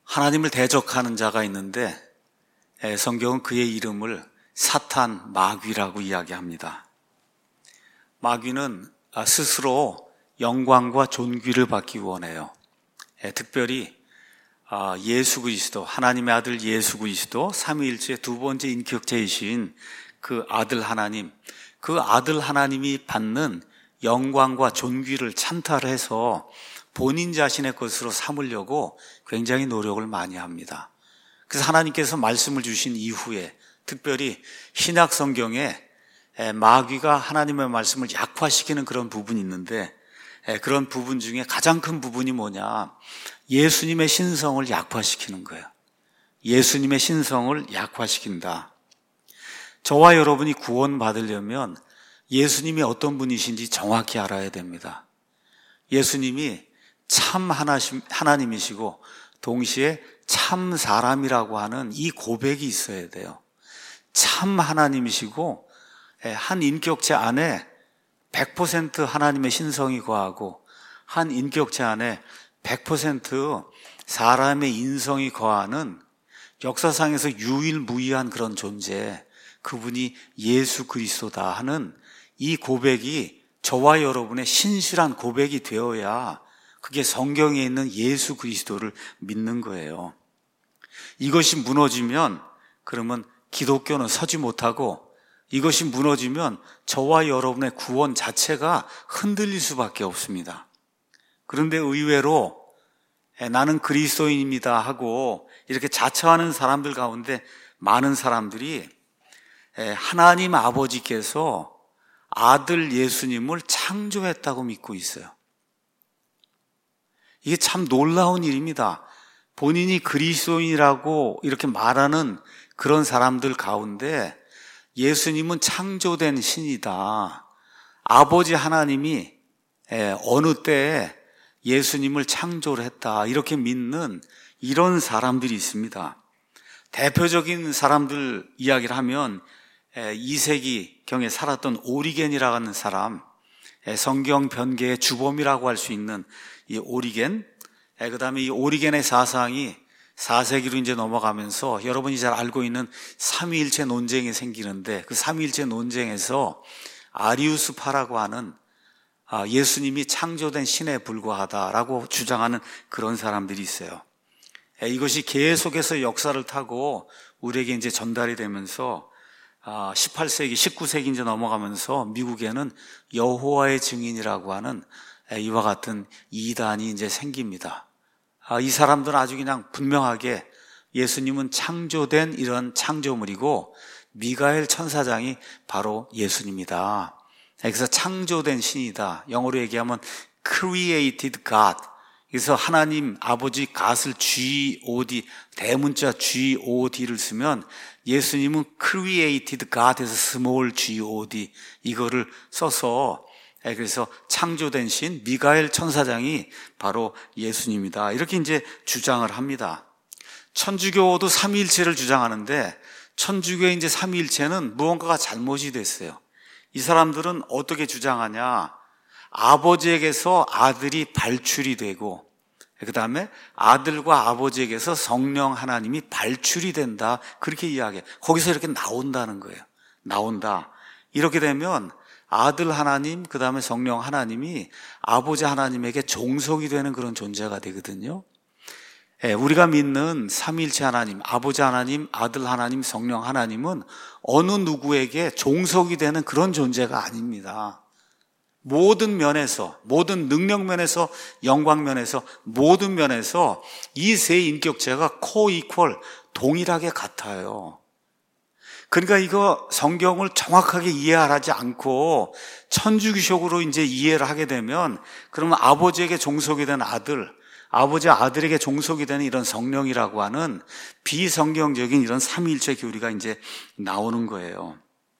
하나님을 대적하는 자가 있는데 성경은 그의 이름을 사탄 마귀라고 이야기합니다. 마귀는 스스로 영광과 존귀를 받기 원해요. 특별히 예수 그리스도, 하나님의 아들 예수 그리스도, 삼위일체 두 번째 인격체이신 그 아들 하나님, 그 아들 하나님이 받는 영광과 존귀를 찬탈해서 본인 자신의 것으로 삼으려고 굉장히 노력을 많이 합니다. 그래서 하나님께서 말씀을 주신 이후에 특별히 신약 성경에 마귀가 하나님의 말씀을 약화시키는 그런 부분이 있는데, 그런 부분 중에 가장 큰 부분이 뭐냐, 예수님의 신성을 약화시키는 거예요. 예수님의 신성을 약화시킨다. 저와 여러분이 구원받으려면 예수님이 어떤 분이신지 정확히 알아야 됩니다. 예수님이 참 하나님이시고 동시에 참 사람이라고 하는 이 고백이 있어야 돼요. 참 하나님이시고 한 인격체 안에 100% 하나님의 신성이 거하고 한 인격체 안에 100% 사람의 인성이 거하는 역사상에서 유일무이한 그런 존재, 그분이 예수 그리스도다 하는 이 고백이 저와 여러분의 신실한 고백이 되어야 그게 성경에 있는 예수 그리스도를 믿는 거예요. 이것이 무너지면 그러면 기독교는 서지 못하고, 이것이 무너지면 저와 여러분의 구원 자체가 흔들릴 수밖에 없습니다. 그런데 의외로 나는 그리스도인입니다 하고 이렇게 자처하는 사람들 가운데 많은 사람들이 하나님 아버지께서 아들 예수님을 창조했다고 믿고 있어요. 이게 참 놀라운 일입니다. 본인이 그리스도인이라고 이렇게 말하는 그런 사람들 가운데 예수님은 창조된 신이다. 아버지 하나님이 어느 때에 예수님을 창조를 했다. 이렇게 믿는 이런 사람들이 있습니다. 대표적인 사람들 이야기를 하면 2세기경에 살았던 오리겐이라고 하는 사람, 성경 변개의 주범이라고 할 수 있는 이 오리겐, 그 다음에 이 오리겐의 사상이 4세기로 이제 넘어가면서 여러분이 잘 알고 있는 삼위일체 논쟁이 생기는데, 그 삼위일체 논쟁에서 아리우스파라고 하는 예수님이 창조된 신에 불과하다라고 주장하는 그런 사람들이 있어요. 이것이 계속해서 역사를 타고 우리에게 이제 전달이 되면서 18세기, 19세기 이제 넘어가면서 미국에는 여호와의 증인이라고 하는 이와 같은 이단이 이제 생깁니다. 이 사람들은 아주 그냥 분명하게 예수님은 창조된 이런 창조물이고 미가엘 천사장이 바로 예수님이다. 그래서 창조된 신이다. 영어로 얘기하면 created God. 그래서 하나님 아버지 God을 G-O-D, 대문자 G-O-D를 쓰면 예수님은 created God에서 small G-O-D 이거를 써서, 그래서 창조된 신 미가엘 천사장이 바로 예수님이다. 이렇게 이제 주장을 합니다. 천주교도 삼위일체를 주장하는데 천주교의 이제 삼위일체는 무언가가 잘못이 됐어요. 이 사람들은 어떻게 주장하냐? 아버지에게서 아들이 발출이 되고, 그 다음에 아들과 아버지에게서 성령 하나님이 발출이 된다. 그렇게 이야기해요. 거기서 이렇게 나온다는 거예요. 나온다. 이렇게 되면 아들 하나님, 그 다음에 성령 하나님이 아버지 하나님에게 종속이 되는 그런 존재가 되거든요. 우리가 믿는 삼위일체 하나님, 아버지 하나님, 아들 하나님, 성령 하나님은 어느 누구에게 종속이 되는 그런 존재가 아닙니다. 모든 면에서, 모든 능력 면에서, 영광 면에서, 모든 면에서 이 세 인격체가 코이퀄, 동일하게 같아요. 그러니까 이거 성경을 정확하게 이해하지 않고 천주교식으로 이제 이해를 하게 되면, 그러면 아버지에게 종속이 된 아들, 아버지 아들에게 종속이 되는 이런 성령이라고 하는 비성경적인 이런 삼위일체 교리가 이제 나오는 거예요.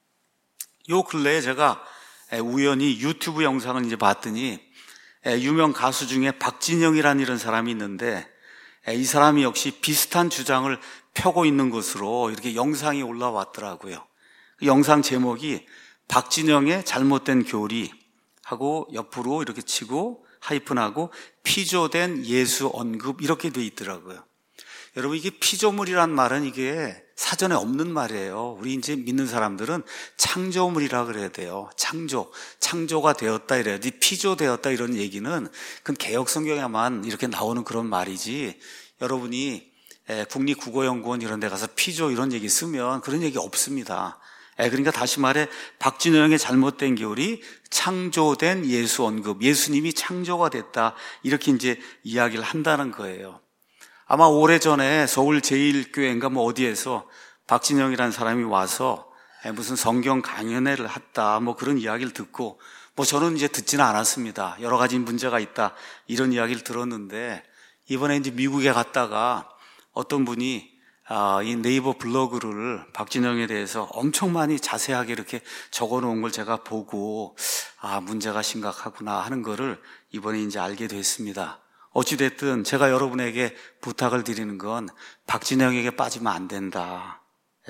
요 근래에 제가 우연히 유튜브 영상을 이제 봤더니 유명 가수 중에 박진영이라는 이런 사람이 있는데, 이 사람이 역시 비슷한 주장을 펴고 있는 것으로 이렇게 영상이 올라왔더라고요. 그 영상 제목이 박진영의 잘못된 교리 하고 옆으로 이렇게 치고 하이픈하고 피조된 예수 언급 이렇게 돼 있더라고요. 여러분, 이게 피조물이란 말은 이게 사전에 없는 말이에요. 우리 이제 믿는 사람들은 창조물이라 그래야 돼요. 창조가 되었다 이래야지, 피조되었다 이런 얘기는 그건 개역 성경에만 이렇게 나오는 그런 말이지, 여러분이 국립국어연구원 이런 데 가서 피조 이런 얘기 쓰면 그런 얘기 없습니다. 그러니까 다시 말해, 박진영의 잘못된 교리, 창조된 예수 언급, 예수님이 창조가 됐다, 이렇게 이제 이야기를 한다는 거예요. 아마 오래전에 서울 제1교회인가 뭐 어디에서 박진영이라는 사람이 와서 무슨 성경 강연회를 했다, 뭐 그런 이야기를 듣고, 뭐 저는 이제 듣지는 않았습니다. 여러 가지 문제가 있다, 이런 이야기를 들었는데, 이번에 이제 미국에 갔다가 어떤 분이 이 네이버 블로그를 박진영에 대해서 엄청 많이 자세하게 이렇게 적어 놓은 걸 제가 보고, 문제가 심각하구나 하는 거를 이번에 이제 알게 됐습니다. 어찌됐든 제가 여러분에게 부탁을 드리는 건 박진영에게 빠지면 안 된다.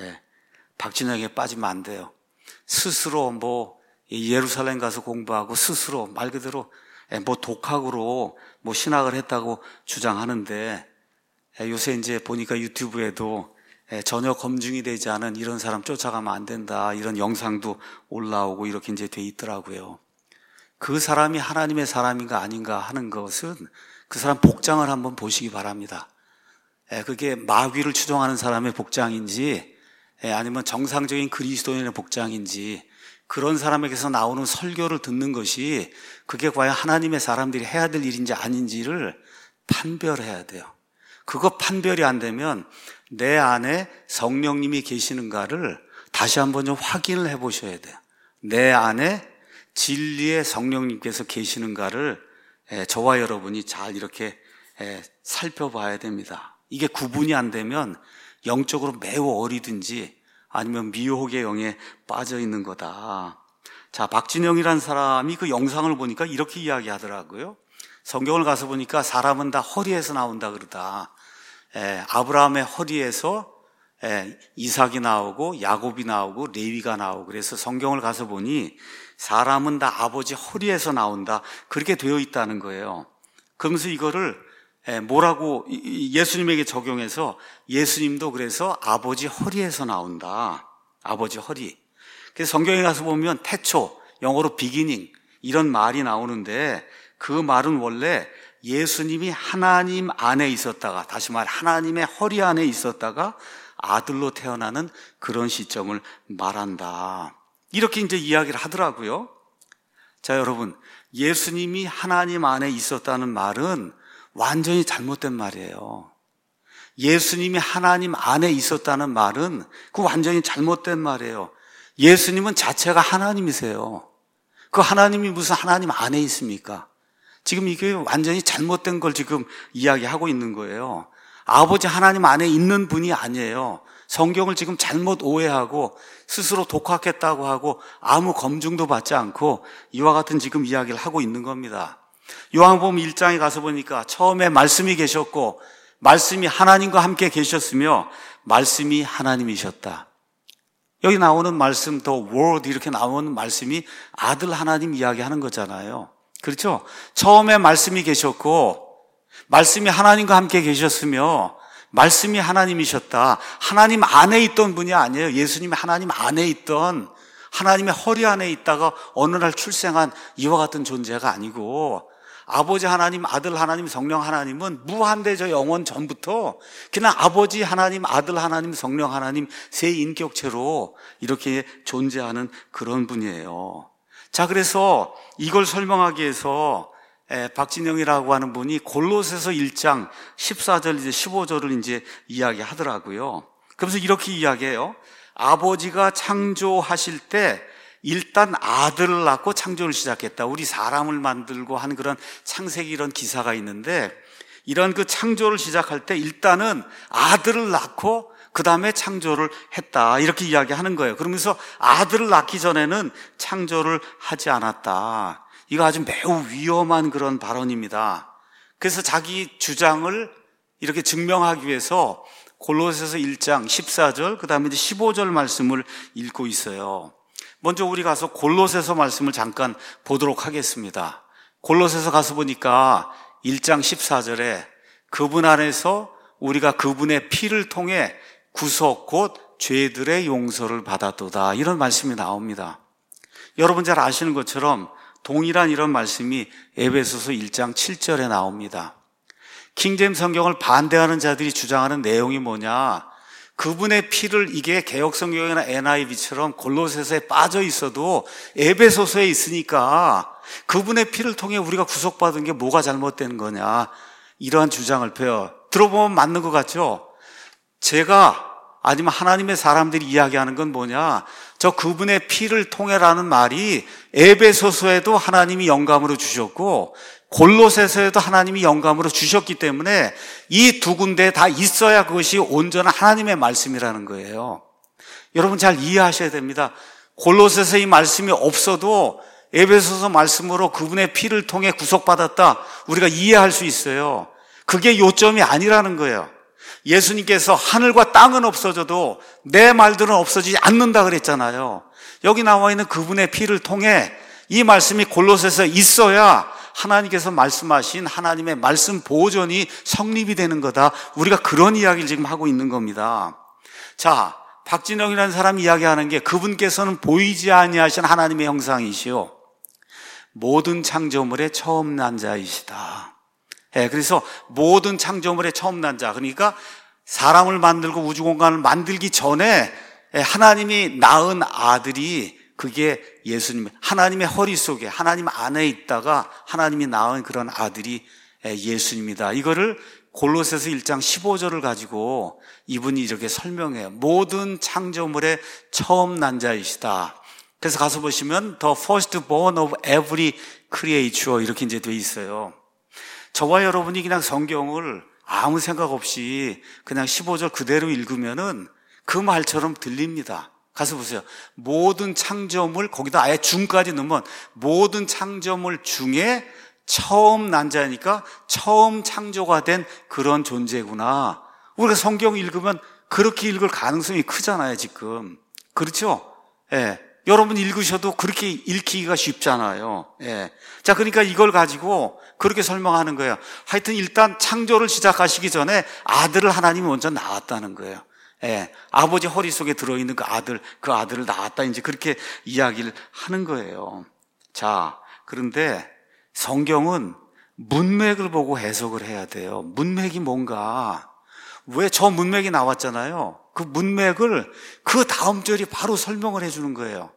박진영에게 빠지면 안 돼요. 스스로 뭐 예루살렘 가서 공부하고 스스로 말 그대로 뭐 독학으로 뭐 신학을 했다고 주장하는데, 요새 이제 보니까 유튜브에도 전혀 검증이 되지 않은 이런 사람 쫓아가면 안 된다, 이런 영상도 올라오고 이렇게 이제 돼 있더라고요. 그 사람이 하나님의 사람인가 아닌가 하는 것은 그 사람 복장을 한번 보시기 바랍니다. 그게 마귀를 추종하는 사람의 복장인지 아니면 정상적인 그리스도인의 복장인지, 그런 사람에게서 나오는 설교를 듣는 것이 그게 과연 하나님의 사람들이 해야 될 일인지 아닌지를 판별해야 돼요. 그거 판별이 안 되면 내 안에 성령님이 계시는가를 다시 한번 좀 확인을 해 보셔야 돼요. 내 안에 진리의 성령님께서 계시는가를 저와 여러분이 잘 이렇게 살펴봐야 됩니다. 이게 구분이 안 되면 영적으로 매우 어리든지 아니면 미혹의 영에 빠져 있는 거다. 자, 박진영이라는 사람이 그 영상을 보니까 이렇게 이야기하더라고요. 성경을 가서 보니까 사람은 다 허리에서 나온다 그러다. 아브라함의 허리에서 이삭이 나오고 야곱이 나오고 레위가 나오고, 그래서 성경을 가서 보니 사람은 다 아버지 허리에서 나온다, 그렇게 되어 있다는 거예요. 그러면서 이거를 뭐라고 예수님에게 적용해서, 예수님도 그래서 아버지 허리에서 나온다, 아버지 허리. 그래서 성경에 가서 보면 태초, 영어로 beginning 이런 말이 나오는데, 그 말은 원래 예수님이 하나님 안에 있었다가, 다시 말해 하나님의 허리 안에 있었다가 아들로 태어나는 그런 시점을 말한다, 이렇게 이제 이야기를 하더라고요. 자, 여러분, 예수님이 하나님 안에 있었다는 말은 완전히 잘못된 말이에요. 예수님이 하나님 안에 있었다는 말은 그 완전히 잘못된 말이에요. 예수님은 자체가 하나님이세요. 그 하나님이 무슨 하나님 안에 있습니까? 지금 이게 완전히 잘못된 걸 지금 이야기하고 있는 거예요. 아버지 하나님 안에 있는 분이 아니에요. 성경을 지금 잘못 오해하고 스스로 독학했다고 하고 아무 검증도 받지 않고 이와 같은 지금 이야기를 하고 있는 겁니다. 요한복음 1장에 가서 보니까 처음에 말씀이 계셨고 말씀이 하나님과 함께 계셨으며 말씀이 하나님이셨다. 여기 나오는 말씀, the word 이렇게 나오는 말씀이 아들 하나님 이야기하는 거잖아요. 그렇죠? 처음에 말씀이 계셨고 말씀이 하나님과 함께 계셨으며 말씀이 하나님이셨다. 하나님 안에 있던 분이 아니에요. 예수님이 하나님 안에 있던, 하나님의 허리 안에 있다가 어느 날 출생한 이와 같은 존재가 아니고, 아버지 하나님, 아들 하나님, 성령 하나님은 무한대저 영원 전부터 그냥 아버지 하나님, 아들 하나님, 성령 하나님 세 인격체로 이렇게 존재하는 그런 분이에요. 자, 그래서 이걸 설명하기 위해서 박진영이라고 하는 분이 골로새서 1장 14절 이제 15절을 이제 이야기하더라고요. 그러면서 이렇게 이야기해요. 아버지가 창조하실 때 일단 아들을 낳고 창조를 시작했다. 우리 사람을 만들고 하는 그런 창세기 이런 기사가 있는데, 이런 그 창조를 시작할 때 일단은 아들을 낳고 그 다음에 창조를 했다, 이렇게 이야기하는 거예요. 그러면서 아들을 낳기 전에는 창조를 하지 않았다. 이거 아주 매우 위험한 그런 발언입니다. 그래서 자기 주장을 이렇게 증명하기 위해서 골로새서 1장 14절 그 다음에 이제 15절 말씀을 읽고 있어요. 먼저 우리 가서 골로새서 말씀을 잠깐 보도록 하겠습니다. 골로새서 가서 보니까 1장 14절에 그분 안에서 우리가 그분의 피를 통해 구속 곧 죄들의 용서를 받았도다. 이런 말씀이 나옵니다. 여러분 잘 아시는 것처럼 동일한 이런 말씀이 에베소서 1장 7절에 나옵니다. 킹제임스 성경을 반대하는 자들이 주장하는 내용이 뭐냐? 그분의 피를, 이게 개역성경이나 NIV처럼 골로새서에 빠져 있어도 에베소서에 있으니까 그분의 피를 통해 우리가 구속받은 게 뭐가 잘못된 거냐, 이러한 주장을 펴요. 들어보면 맞는 것 같죠? 제가 아니면 하나님의 사람들이 이야기하는 건 뭐냐, 저 그분의 피를 통해라는 말이 에베소서에도 하나님이 영감으로 주셨고 골로새서에도 하나님이 영감으로 주셨기 때문에 이 두 군데에 다 있어야 그것이 온전한 하나님의 말씀이라는 거예요. 여러분 잘 이해하셔야 됩니다. 골로새서 이 말씀이 없어도 에베소서 말씀으로 그분의 피를 통해 구속받았다, 우리가 이해할 수 있어요. 그게 요점이 아니라는 거예요. 예수님께서 하늘과 땅은 없어져도 내 말들은 없어지지 않는다 그랬잖아요. 여기 나와 있는 그분의 피를 통해 이 말씀이 골로새서에 있어야 하나님께서 말씀하신 하나님의 말씀 보존이 성립이 되는 거다. 우리가 그런 이야기를 지금 하고 있는 겁니다. 자, 박진영이라는 사람이 이야기하는 게 그분께서는 보이지 아니하신 하나님의 형상이시오, 모든 창조물의 처음 난 자이시다. 그래서 모든 창조물의 처음 난 자, 그러니까 사람을 만들고 우주공간을 만들기 전에 하나님이 낳은 아들이, 그게 예수님, 하나님의 허리 속에, 하나님 안에 있다가 하나님이 낳은 그런 아들이 예수님이다. 이거를 골로새서 1장 15절을 가지고 이분이 이렇게 설명해요. 모든 창조물의 처음 난 자이시다. 그래서 가서 보시면 The first born of every creature 이렇게 이제 돼 있어요. 저와 여러분이 그냥 성경을 아무 생각 없이 그냥 15절 그대로 읽으면은 그 말처럼 들립니다. 가서 보세요. 모든 창조물, 거기다 아예 중까지 넣으면 모든 창조물 중에 처음 난 자니까 처음 창조가 된 그런 존재구나. 우리가 성경 읽으면 그렇게 읽을 가능성이 크잖아요, 지금. 그렇죠? 여러분 읽으셔도 그렇게 읽히기가 쉽잖아요. 자, 그러니까 이걸 가지고 그렇게 설명하는 거예요. 하여튼 일단 창조를 시작하시기 전에 아들을 하나님이 먼저 낳았다는 거예요. 아버지 허리 속에 들어있는 그 아들을 낳았다, 이제 그렇게 이야기를 하는 거예요. 자, 그런데 성경은 문맥을 보고 해석을 해야 돼요. 문맥이 뭔가, 왜 저 문맥이 나왔잖아요. 그 문맥을 그 다음 절이 바로 설명을 해주는 거예요.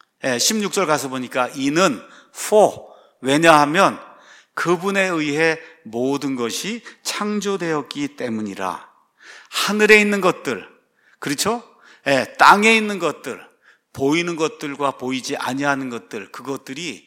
16절 가서 보니까 이는 for, 왜냐하면 그분에 의해 모든 것이 창조되었기 때문이라. 하늘에 있는 것들, 그렇죠? 땅에 있는 것들, 보이는 것들과 보이지 아니하는 것들, 그것들이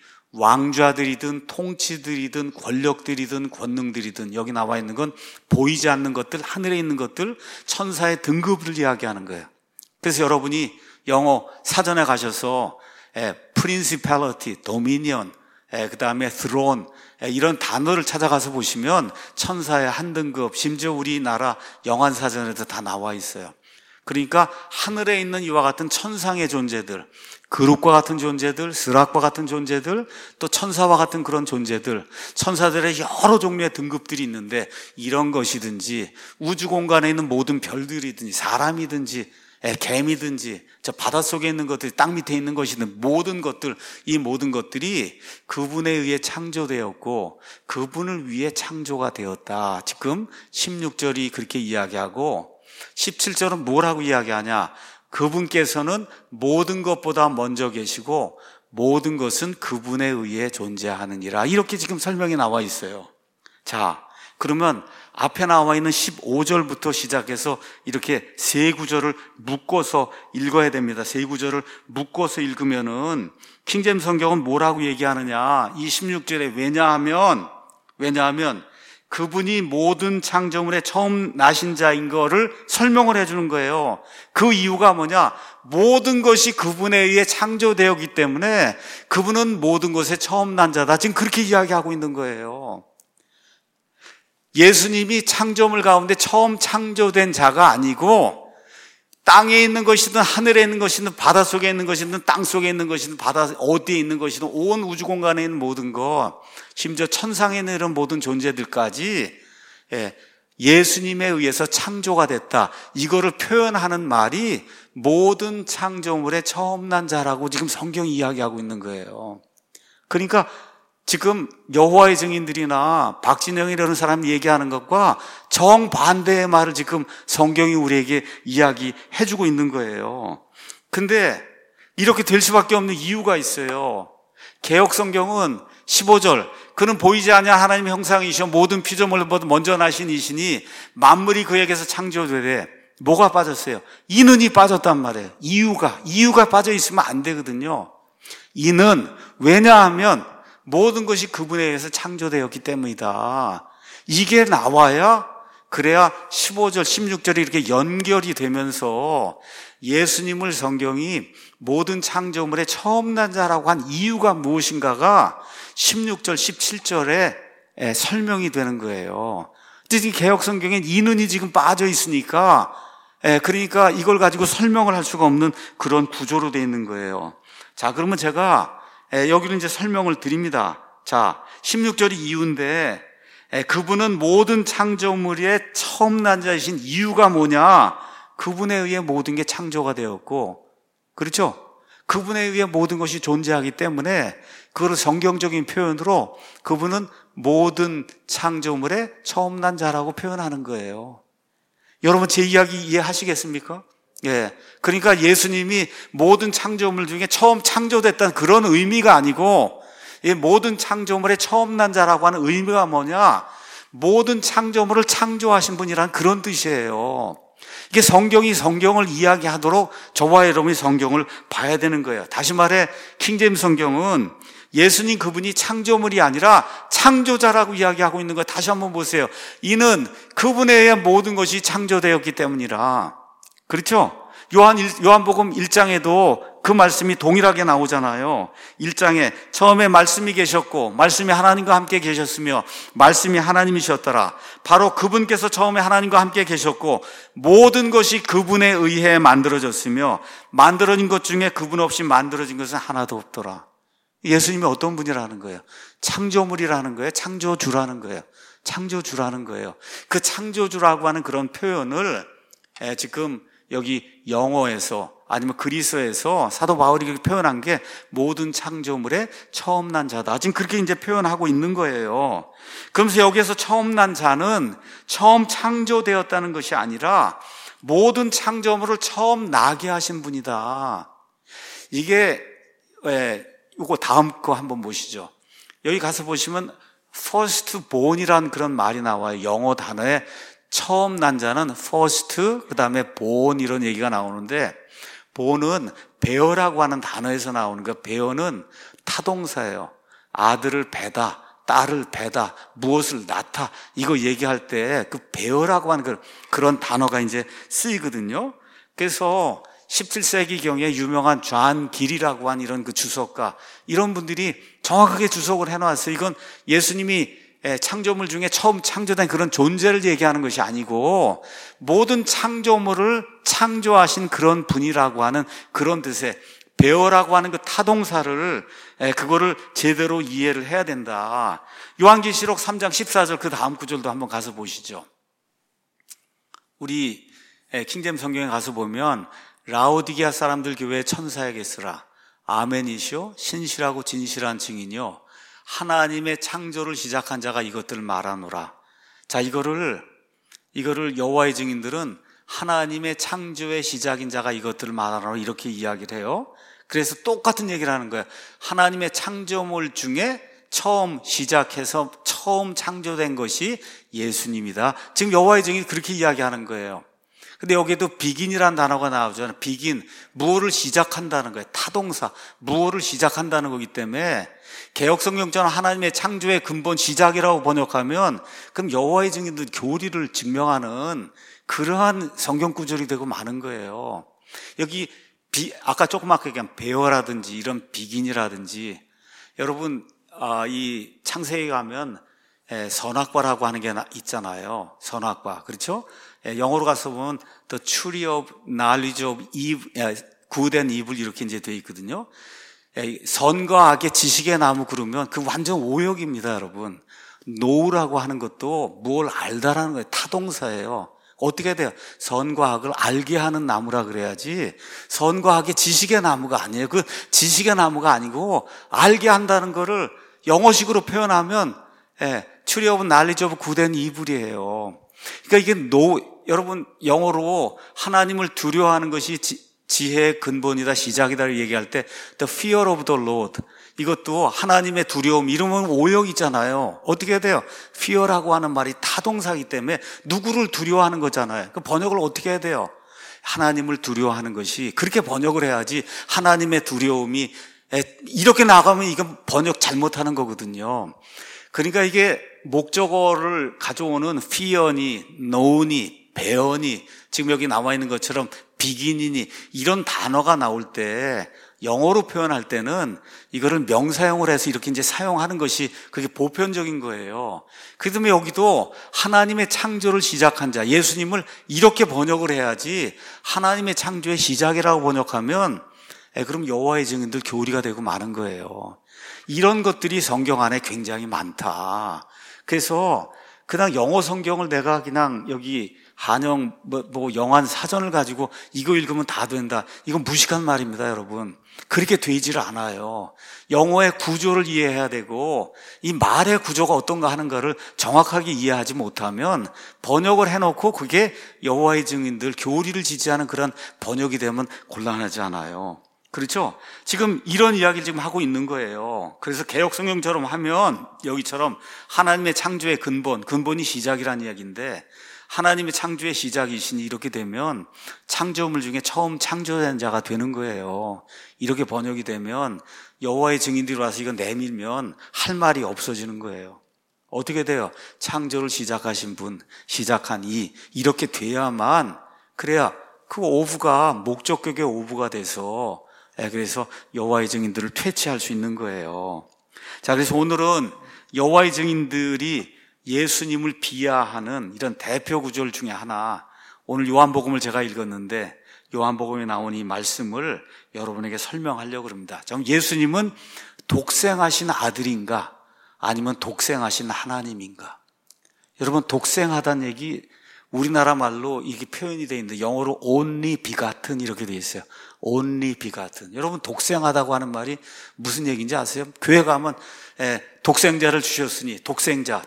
왕좌들이든 통치들이든 권력들이든 권능들이든, 여기 나와 있는 건 보이지 않는 것들, 하늘에 있는 것들, 천사의 등급을 이야기하는 거예요. 그래서 여러분이 영어 사전에 가셔서 principality, dominion, 그 다음에 throne, 이런 단어를 찾아가서 보시면 천사의 한 등급, 심지어 우리나라 영안사전에도 다 나와 있어요. 그러니까 하늘에 있는 이와 같은 천상의 존재들, 그룹과 같은 존재들, 스락과 같은 존재들, 또 천사와 같은 그런 존재들, 천사들의 여러 종류의 등급들이 있는데, 이런 것이든지 우주 공간에 있는 모든 별들이든지 사람이든지 개미든지 저 바닷속에 있는 것들이 땅 밑에 있는 것이든 모든 것들, 이 모든 것들이 그분에 의해 창조되었고 그분을 위해 창조가 되었다. 지금 16절이 그렇게 이야기하고 17절은 뭐라고 이야기하냐? 그분께서는 모든 것보다 먼저 계시고 모든 것은 그분에 의해 존재하느니라. 이렇게 지금 설명이 나와 있어요. 자, 그러면 앞에 나와 있는 15절부터 시작해서 이렇게 세 구절을 묶어서 읽어야 됩니다. 세 구절을 묶어서 읽으면은 킹제임스 성경은 뭐라고 얘기하느냐? 이 16절에 왜냐하면 그분이 모든 창조물의 처음 나신 자인 거를 설명을 해주는 거예요. 그 이유가 뭐냐? 모든 것이 그분에 의해 창조되었기 때문에 그분은 모든 것의 처음 난 자다. 지금 그렇게 이야기하고 있는 거예요. 예수님이 창조물 가운데 처음 창조된 자가 아니고 땅에 있는 것이든 하늘에 있는 것이든 바닷속에 있는 것이든 땅속에 있는 것이든 바다 어디에 있는 것이든 온 우주 공간에 있는 모든 것, 심지어 천상에 있는 이런 모든 존재들까지 예수님에 의해서 창조가 됐다. 이거를 표현하는 말이 모든 창조물의 처음 난 자라고 지금 성경이 이야기하고 있는 거예요. 그러니까 지금 여호와의 증인들이나 박진영이 이런 사람이 얘기하는 것과 정반대의 말을 지금 성경이 우리에게 이야기해주고 있는 거예요. 근데 이렇게 될 수밖에 없는 이유가 있어요. 개역 성경은 15절, 그는 보이지 아니하 하나님의 형상이시오 모든 피조물보다 먼저 나신 이시니 만물이 그에게서 창조되되 뭐가 빠졌어요? 이는이 빠졌단 말이에요. 이유가 빠져 있으면 안 되거든요. 이는 왜냐하면 모든 것이 그분에 의해서 창조되었기 때문이다. 이게 나와야 그래야 15절, 16절이 이렇게 연결이 되면서 예수님을 성경이 모든 창조물의 처음 난 자라고 한 이유가 무엇인가가 16절, 17절에 설명이 되는 거예요. 지금 개역 성경엔 이는이 지금 빠져 있으니까 그러니까 이걸 가지고 설명을 할 수가 없는 그런 구조로 되어 있는 거예요. 자, 그러면 제가 여기를 이제 설명을 드립니다. 자, 16절이 이유인데 그분은 모든 창조물의 처음 난 자이신 이유가 뭐냐? 그분에 의해 모든 게 창조가 되었고, 그렇죠? 그분에 의해 모든 것이 존재하기 때문에 그걸 성경적인 표현으로 그분은 모든 창조물의 처음 난 자라고 표현하는 거예요. 여러분 제 이야기 이해하시겠습니까? 예. 그러니까 예수님이 모든 창조물 중에 처음 창조됐다는 그런 의미가 아니고 이 모든 창조물의 처음 난 자라고 하는 의미가 뭐냐? 모든 창조물을 창조하신 분이라는 그런 뜻이에요. 이게 성경이 성경을 이야기하도록 저와 여러분이 성경을 봐야 되는 거예요. 다시 말해 킹제임스 성경은 예수님 그분이 창조물이 아니라 창조자라고 이야기하고 있는 거 다시 한번 보세요. 이는 그분에 의해 모든 것이 창조되었기 때문이라. 그렇죠? 요한복음 1장에도 그 말씀이 동일하게 나오잖아요. 1장에 처음에 말씀이 계셨고 말씀이 하나님과 함께 계셨으며 말씀이 하나님이셨더라. 바로 그분께서 처음에 하나님과 함께 계셨고 모든 것이 그분에 의해 만들어졌으며 만들어진 것 중에 그분 없이 만들어진 것은 하나도 없더라. 예수님이 어떤 분이라는 거예요? 창조물이라는 거예요? 창조주라는 거예요? 창조주라는 거예요. 그 창조주라고 하는 그런 표현을 지금 여기 영어에서 아니면 그리스어에서 사도 바울이 표현한 게 모든 창조물의 처음 난 자다. 지금 그렇게 이제 표현하고 있는 거예요. 그러면서 여기에서 처음 난 자는 처음 창조되었다는 것이 아니라 모든 창조물을 처음 나게 하신 분이다. 이게 이거 다음 거 한번 보시죠. 여기 가서 보시면 first born이라는 그런 말이 나와요. 영어 단어에 처음 난 자는 first, 그 다음에 born 이런 얘기가 나오는데 born은 bear라고 하는 단어에서 나오는 거예요. bear는 타동사예요. 아들을 배다, 딸을 배다, 무엇을 낳다 이거 얘기할 때 그 bear라고 하는 그런 단어가 이제 쓰이거든요. 그래서 17세기경에 유명한 존 길이라고 한 이런 그 주석가 이런 분들이 정확하게 주석을 해놨어요. 이건 예수님이 창조물 중에 처음 창조된 그런 존재를 얘기하는 것이 아니고 모든 창조물을 창조하신 그런 분이라고 하는 그런 뜻의 베어라고 하는 그 타동사를 그거를 제대로 이해를 해야 된다. 요한계시록 3장 14절 그 다음 구절도 한번 가서 보시죠. 우리 킹제임스 성경에 가서 보면 라오디게아 사람들 교회의 천사에게 쓰라. 아멘이시오 신실하고 진실한 증인이요 하나님의 창조를 시작한 자가 이것들을 말하노라. 자, 이거를 여호와의 증인들은 하나님의 창조의 시작인 자가 이것들을 말하노라 이렇게 이야기를 해요. 그래서 똑같은 얘기를 하는 거예요. 하나님의 창조물 중에 처음 시작해서 처음 창조된 것이 예수님이다. 지금 여호와의 증인이 그렇게 이야기하는 거예요. 근데 여기에도 비긴이라는 단어가 나오잖아요. 비긴, 무엇을 시작한다는 거예요. 타동사, 무엇을 시작한다는 거기 때문에 개역성경처럼 하나님의 창조의 근본 시작이라고 번역하면 그럼 여호와의 증인들 교리를 증명하는 그러한 성경 구절이 되고 마는 거예요. 여기 아까 조금 아까 얘기한 베어라든지 이런 비긴이라든지 여러분 이 창세기 가면 선악과라고 하는 게 있잖아요. 선악과, 그렇죠? 영어로 가서 보면 The Tree of Knowledge of Evil, Good and Evil 이렇게 이제 되어 있거든요. 선과 악의 지식의 나무 그러면 그 완전 오역입니다, 여러분. know라고 하는 것도 뭘 알다라는 거예요. 타동사예요. 어떻게 돼요? 선과 악을 알게 하는 나무라 그래야지 선과 악의 지식의 나무가 아니에요. 그 지식의 나무가 아니고 알게 한다는 거를 영어식으로 표현하면 트리 오브 날리지 오브 굿 앤 이블이에요. 그러니까 이게 여러분 영어로 하나님을 두려워하는 것이 지혜의 근본이다, 시작이다를 얘기할 때 the fear of the Lord, 이것도 하나님의 두려움, 이러면 오역이잖아요. 어떻게 돼요? fear라고 하는 말이 타동사이기 때문에 누구를 두려워하는 거잖아요. 그 번역을 어떻게 해야 돼요? 하나님을 두려워하는 것이, 그렇게 번역을 해야지. 하나님의 두려움이 이렇게 나가면 이건 번역 잘못하는 거거든요. 그러니까 이게 목적어를 가져오는 fear니, know니, bear니, 지금 여기 나와 있는 것처럼 beginn이니 이런 단어가 나올 때 영어로 표현할 때는 이거를 명사형을 해서 이렇게 이제 사용하는 것이 그게 보편적인 거예요. 그 다음에 여기도 하나님의 창조를 시작한 자, 예수님을 이렇게 번역을 해야지. 하나님의 창조의 시작이라고 번역하면 그럼 여호와의 증인들 교리가 되고 마는 거예요. 이런 것들이 성경 안에 굉장히 많다. 그래서 그냥 영어 성경을 내가 그냥 여기 한영 영한 사전을 가지고 이거 읽으면 다 된다, 이건 무식한 말입니다, 여러분. 그렇게 되지를 않아요. 영어의 구조를 이해해야 되고 이 말의 구조가 어떤가 하는 거를 정확하게 이해하지 못하면 번역을 해놓고 그게 여호와의 증인들 교리를 지지하는 그런 번역이 되면 곤란하지 않아요. 그렇죠? 지금 이런 이야기를 지금 하고 있는 거예요. 그래서 개역성경처럼 하면 여기처럼 하나님의 창조의 근본이 시작이라는 이야기인데, 하나님의 창조의 시작이시니 이렇게 되면 창조물 중에 처음 창조된 자가 되는 거예요. 이렇게 번역이 되면 여호와의 증인들이 와서 이거 내밀면 할 말이 없어지는 거예요. 어떻게 돼요? 창조를 시작하신 분, 시작한 이렇게 돼야만, 그래야 그 오브가 목적격의 오브가 돼서 그래서 여호와의 증인들을 퇴치할 수 있는 거예요. 자, 그래서 오늘은 여호와의 증인들이 예수님을 비하하는 이런 대표 구절 중에 하나, 오늘 요한복음을 제가 읽었는데 요한복음에 나온 이 말씀을 여러분에게 설명하려고 합니다. 예수님은 독생하신 아들인가 아니면 독생하신 하나님인가? 여러분, 독생하다는 얘기 우리나라 말로 이게 표현이 되어 있는데 영어로 only begotten 이렇게 되어 있어요. only begotten. 여러분, 독생하다고 하는 말이 무슨 얘기인지 아세요? 교회 가면 독생자를 주셨으니 독생자.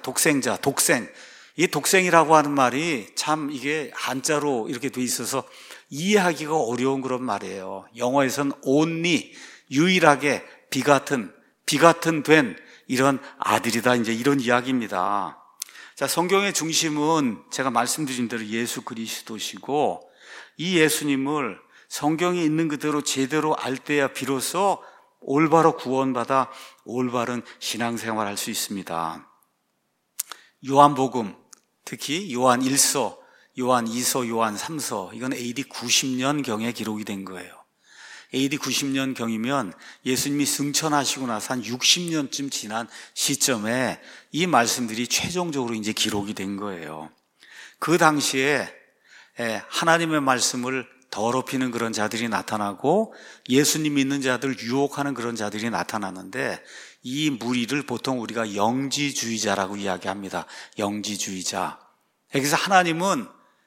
이 독생이라고 하는 말이 참 이게 한자로 이렇게 돼 있어서 이해하기가 어려운 그런 말이에요. 영어에서는 only, 유일하게 begotten 된 이런 아들이다, 이제 이런 이야기입니다. 자, 성경의 중심은 제가 말씀드린 대로 예수 그리스도시고, 이 예수님을 성경에 있는 그대로 제대로 알 때야 비로소 올바로 구원받아 올바른 신앙생활을 할 수 있습니다. 요한복음, 특히 요한 1서, 요한 2서, 요한 3서, 이건 AD 90년경에 기록이 된 거예요. AD 90년경이면 예수님이 승천하시고 나서 한 60년쯤 지난 시점에 이 말씀들이 최종적으로 이제 기록이 된 거예요. 그 당시에 하나님의 말씀을 더럽히는 그런 자들이 나타나고 예수님 믿는 자들 유혹하는 그런 자들이 나타나는데, 이 무리를 보통 우리가 영지주의자라고 이야기합니다. 영지주의자. 그래서 하나님은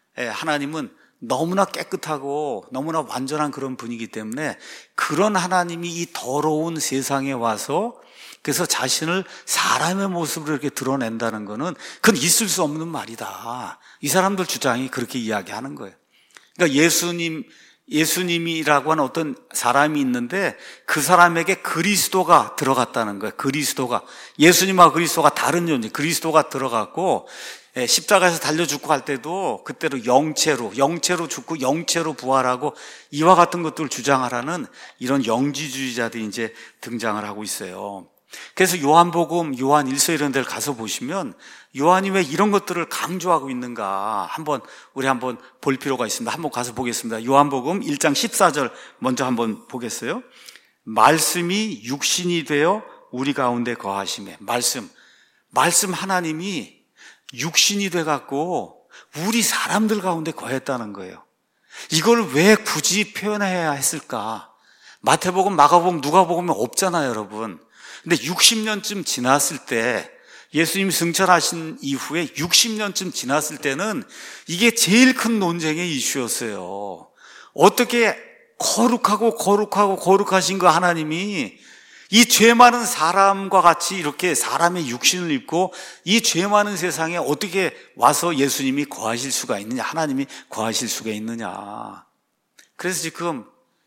너무나 깨끗하고 너무나 완전한 그런 분이기 때문에 그런 하나님이 이 더러운 세상에 와서 그래서 자신을 사람의 모습으로 이렇게 드러낸다는 거는 그건 있을 수 없는 말이다. 이 사람들 주장이 그렇게 이야기하는 거예요. 그러니까 예수님이라고 하는 어떤 사람이 있는데 그 사람에게 그리스도가 들어갔다는 거예요. 그리스도가, 예수님과 그리스도가 다른 존재, 그리스도가 들어갔고, 십자가에서 달려 죽고 할 때도 그때로 영체로 죽고 영체로 부활하고 이와 같은 것들을 주장하라는 이런 영지주의자들이 이제 등장을 하고 있어요. 그래서 요한복음, 요한 1서 이런 데를 가서 보시면 요한이 왜 이런 것들을 강조하고 있는가 우리 한번 볼 필요가 있습니다. 한번 가서 보겠습니다. 요한복음 1장 14절 먼저 한번 보겠어요. 말씀이 육신이 되어 우리 가운데 거하심에, 말씀 하나님이 육신이 돼갖고 우리 사람들 가운데 거했다는 거예요. 이걸 왜 굳이 표현해야 했을까? 마태복음, 마가복음, 누가복음에 없잖아요, 여러분. 근데 60년쯤 지났을 때 예수님 승천하신 이후에 60년쯤 지났을 때는 이게 제일 큰 논쟁의 이슈였어요. 어떻게 거룩하신 그 하나님이 이 죄 많은 사람과 같이 이렇게 사람의 육신을 입고 이 죄 많은 세상에 어떻게 와서 예수님이 거하실 수가 있느냐, 하나님이 거하실 수가 있느냐. 그래서 지금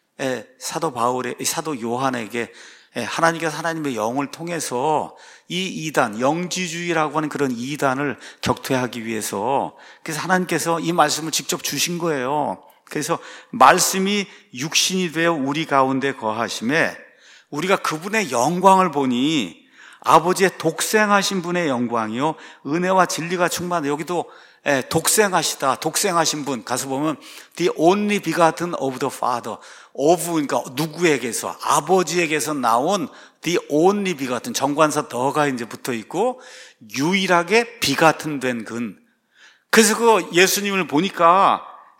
사도 요한에게 하나님께서 하나님의 영을 통해서 이 이단, 영지주의라고 하는 그런 이단을 격퇴하기 위해서, 그래서 하나님께서 이 말씀을 직접 주신 거예요. 그래서 말씀이 육신이 되어 우리 가운데 거하심에 우리가 그분의 영광을 보니 아버지의 독생하신 분의 영광이요 은혜와 진리가 충만해. 여기도 독생하신 분 가서 보면 the only begotten of the Father, of 그러니까 누구에게서, 아버지에게서 나온 the only begotten, 정관사 더가 이제 붙어 있고 유일하게 begotten 된 근. 그래서 그 예수님을 보니까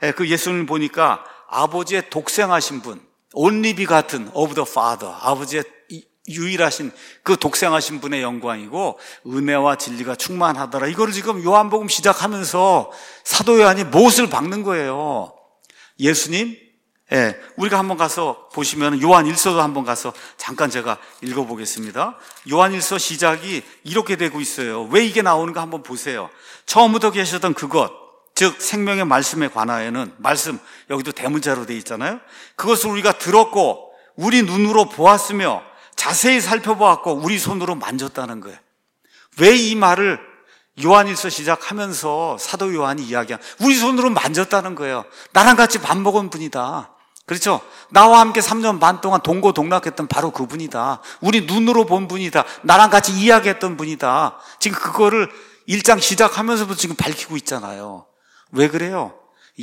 아버지의 독생하신 분, only begotten of the Father, 아버지의 유일하신 그 독생하신 분의 영광이고 은혜와 진리가 충만하더라. 이거를 지금 요한복음 시작하면서 사도 요한이 못을 박는 거예요. 예수님, 우리가 한번 가서 보시면 요한일서도 한번 가서 잠깐 제가 읽어보겠습니다. 요한일서 시작이 이렇게 되고 있어요. 왜 이게 나오는가 한번 보세요. 처음부터 계셨던 그것, 즉 생명의 말씀에 관하여는, 말씀 여기도 대문자로 되어 있잖아요. 그것을 우리가 들었고 우리 눈으로 보았으며 자세히 살펴보았고 우리 손으로 만졌다는 거예요. 왜 이 말을 요한일서 시작하면서 사도 요한이 이야기한, 우리 손으로 만졌다는 거예요. 나랑 같이 밥 먹은 분이다. 그렇죠? 나와 함께 3년 반 동안 동고동락했던 바로 그분이다. 우리 눈으로 본 분이다. 나랑 같이 이야기했던 분이다. 지금 그거를 1장 시작하면서부터 지금 밝히고 있잖아요. 왜 그래요?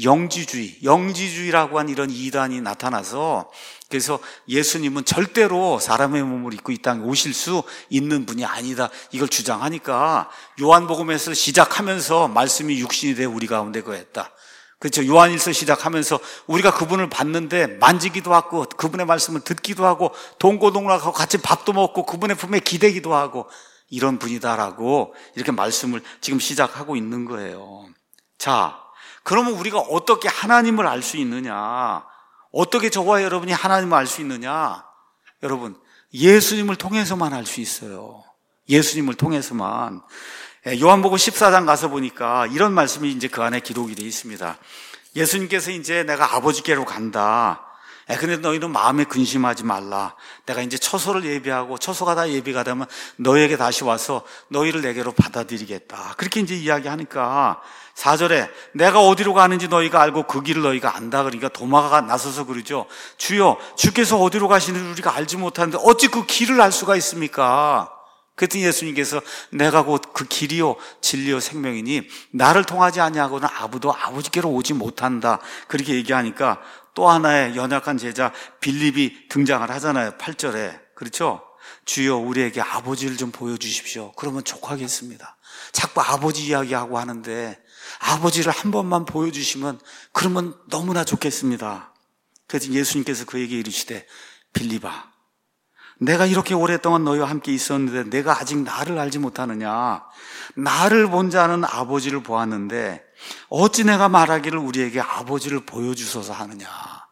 영지주의라고 한 이런 이단이 나타나서, 그래서 예수님은 절대로 사람의 몸을 입고 이 땅에 오실 수 있는 분이 아니다, 이걸 주장하니까 요한복음에서 시작하면서 말씀이 육신이 되어 우리 가운데 거했다. 그렇죠? 요한일서 시작하면서 우리가 그분을 봤는데 만지기도 하고 그분의 말씀을 듣기도 하고 동고동락하고 같이 밥도 먹고 그분의 품에 기대기도 하고 이런 분이다라고 이렇게 말씀을 지금 시작하고 있는 거예요. 자, 그러면 우리가 어떻게 하나님을 알 수 있느냐? 어떻게 저와 여러분이 하나님을 알 수 있느냐? 여러분, 예수님을 통해서만 알 수 있어요. 예수님을 통해서만. 요한복음 14장 가서 보니까 이런 말씀이 이제 그 안에 기록이 되어 있습니다. 예수님께서 이제 내가 아버지께로 간다. 근데 너희는 마음에 근심하지 말라. 내가 이제 처소를 예비하고 처소가 다 예비가 되면 너희에게 다시 와서 너희를 내게로 받아들이겠다. 그렇게 이제 이야기하니까 4절에 내가 어디로 가는지 너희가 알고 그 길을 너희가 안다. 그러니까 도마가 나서서 그러죠. 주여, 주께서 어디로 가시는지 우리가 알지 못하는데 어찌 그 길을 알 수가 있습니까? 그랬더니 예수님께서 내가 곧 그 길이요 진리요 생명이니 나를 통하지 아니하고는 아무도 아버지께로 오지 못한다. 그렇게 얘기하니까 또 하나의 연약한 제자 빌립이 등장을 하잖아요. 8절에. 그렇죠? 주여, 우리에게 아버지를 좀 보여주십시오. 그러면 족하겠습니다. 자꾸 아버지 이야기하고 하는데 아버지를 한 번만 보여주시면 그러면 너무나 좋겠습니다. 그래서 예수님께서 그에게 이르시되 빌립아, 내가 이렇게 오랫동안 너희와 함께 있었는데 내가 아직 나를 알지 못하느냐? 나를 본 자는 아버지를 보았는데 어찌 내가 말하기를 우리에게 아버지를 보여주소서 하느냐?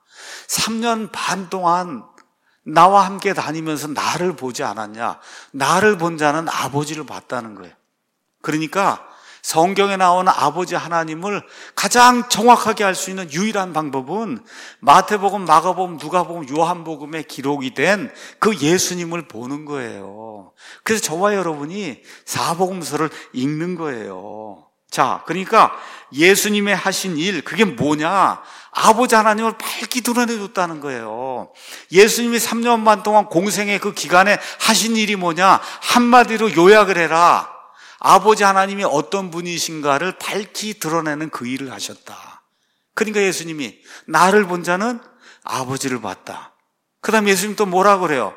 3년 반 동안 나와 함께 다니면서 나를 보지 않았냐? 나를 본 자는 아버지를 봤다는 거예요. 그러니까 성경에 나오는 아버지 하나님을 가장 정확하게 알 수 있는 유일한 방법은 마태복음, 마가복음, 누가복음, 요한복음에 기록이 된 그 예수님을 보는 거예요. 그래서 저와 여러분이 사복음서를 읽는 거예요. 자, 그러니까 예수님의 하신 일, 그게 뭐냐? 아버지 하나님을 밝히 드러내줬다는 거예요. 예수님이 3년 반 동안 공생의 그 기간에 하신 일이 뭐냐? 한마디로 요약을 해라. 아버지 하나님이 어떤 분이신가를 밝히 드러내는 그 일을 하셨다. 그러니까 예수님이 나를 본 자는 아버지를 봤다. 그 다음 예수님 또 뭐라 그래요?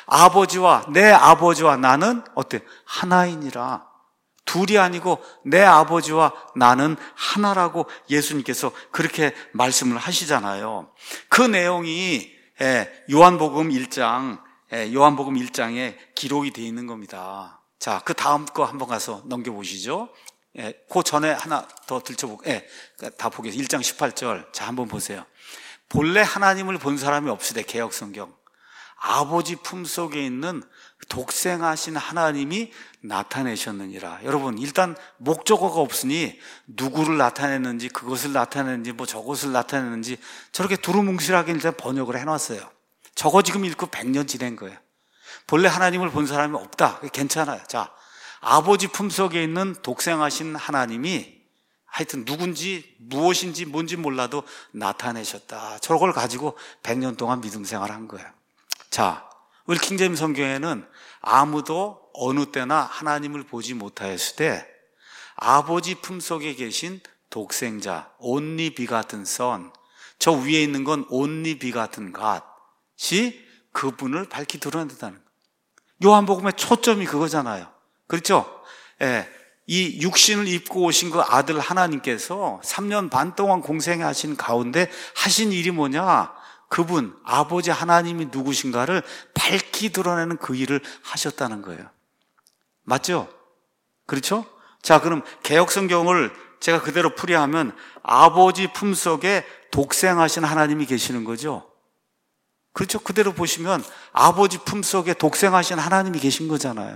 내 아버지와 나는 어때? 하나이니라. 둘이 아니고 내 아버지와 나는 하나라고 예수님께서 그렇게 말씀을 하시잖아요. 그 내용이 요한복음 1장에 기록이 되어 있는 겁니다. 자, 그 다음 거 한번 가서 넘겨보시죠. 예, 그 전에 하나 더 들춰보고, 예, 다 보겠습니다. 1장 18절. 자, 한번 보세요. 본래 하나님을 본 사람이 없으되, 개역성경. 아버지 품속에 있는 독생하신 하나님이 나타내셨느니라. 여러분, 일단 목적어가 없으니 누구를 나타냈는지, 그것을 나타냈는지, 뭐 저것을 나타냈는지 저렇게 두루뭉실하게 일단 번역을 해놨어요. 저거 지금 읽고 100년 지낸 거예요. 본래 하나님을 본 사람이 없다. 괜찮아요. 자, 아버지 품속에 있는 독생하신 하나님이 하여튼 누군지 무엇인지 뭔지 몰라도 나타내셨다. 저걸 가지고 100년 동안 믿음 생활을 한 거예요. 자, 우리 킹제임 성경에는 아무도 어느 때나 하나님을 보지 못하였을 때 아버지 품속에 계신 독생자, only begotten son, 저 위에 있는 건 only begotten God이 그분을 밝히 드러낸다는 거예요. 요한복음의 초점이 그거잖아요. 그렇죠? 예, 이 육신을 입고 오신 그 아들 하나님께서 3년 반 동안 공생하신 가운데 하신 일이 뭐냐? 그분, 아버지 하나님이 누구신가를 밝히 드러내는 그 일을 하셨다는 거예요. 맞죠? 그렇죠? 자, 그럼 개역성경을 제가 그대로 풀이하면 아버지 품속에 독생하신 하나님이 계시는 거죠. 그렇죠? 그대로 보시면 아버지 품속에 독생하신 하나님이 계신 거잖아요.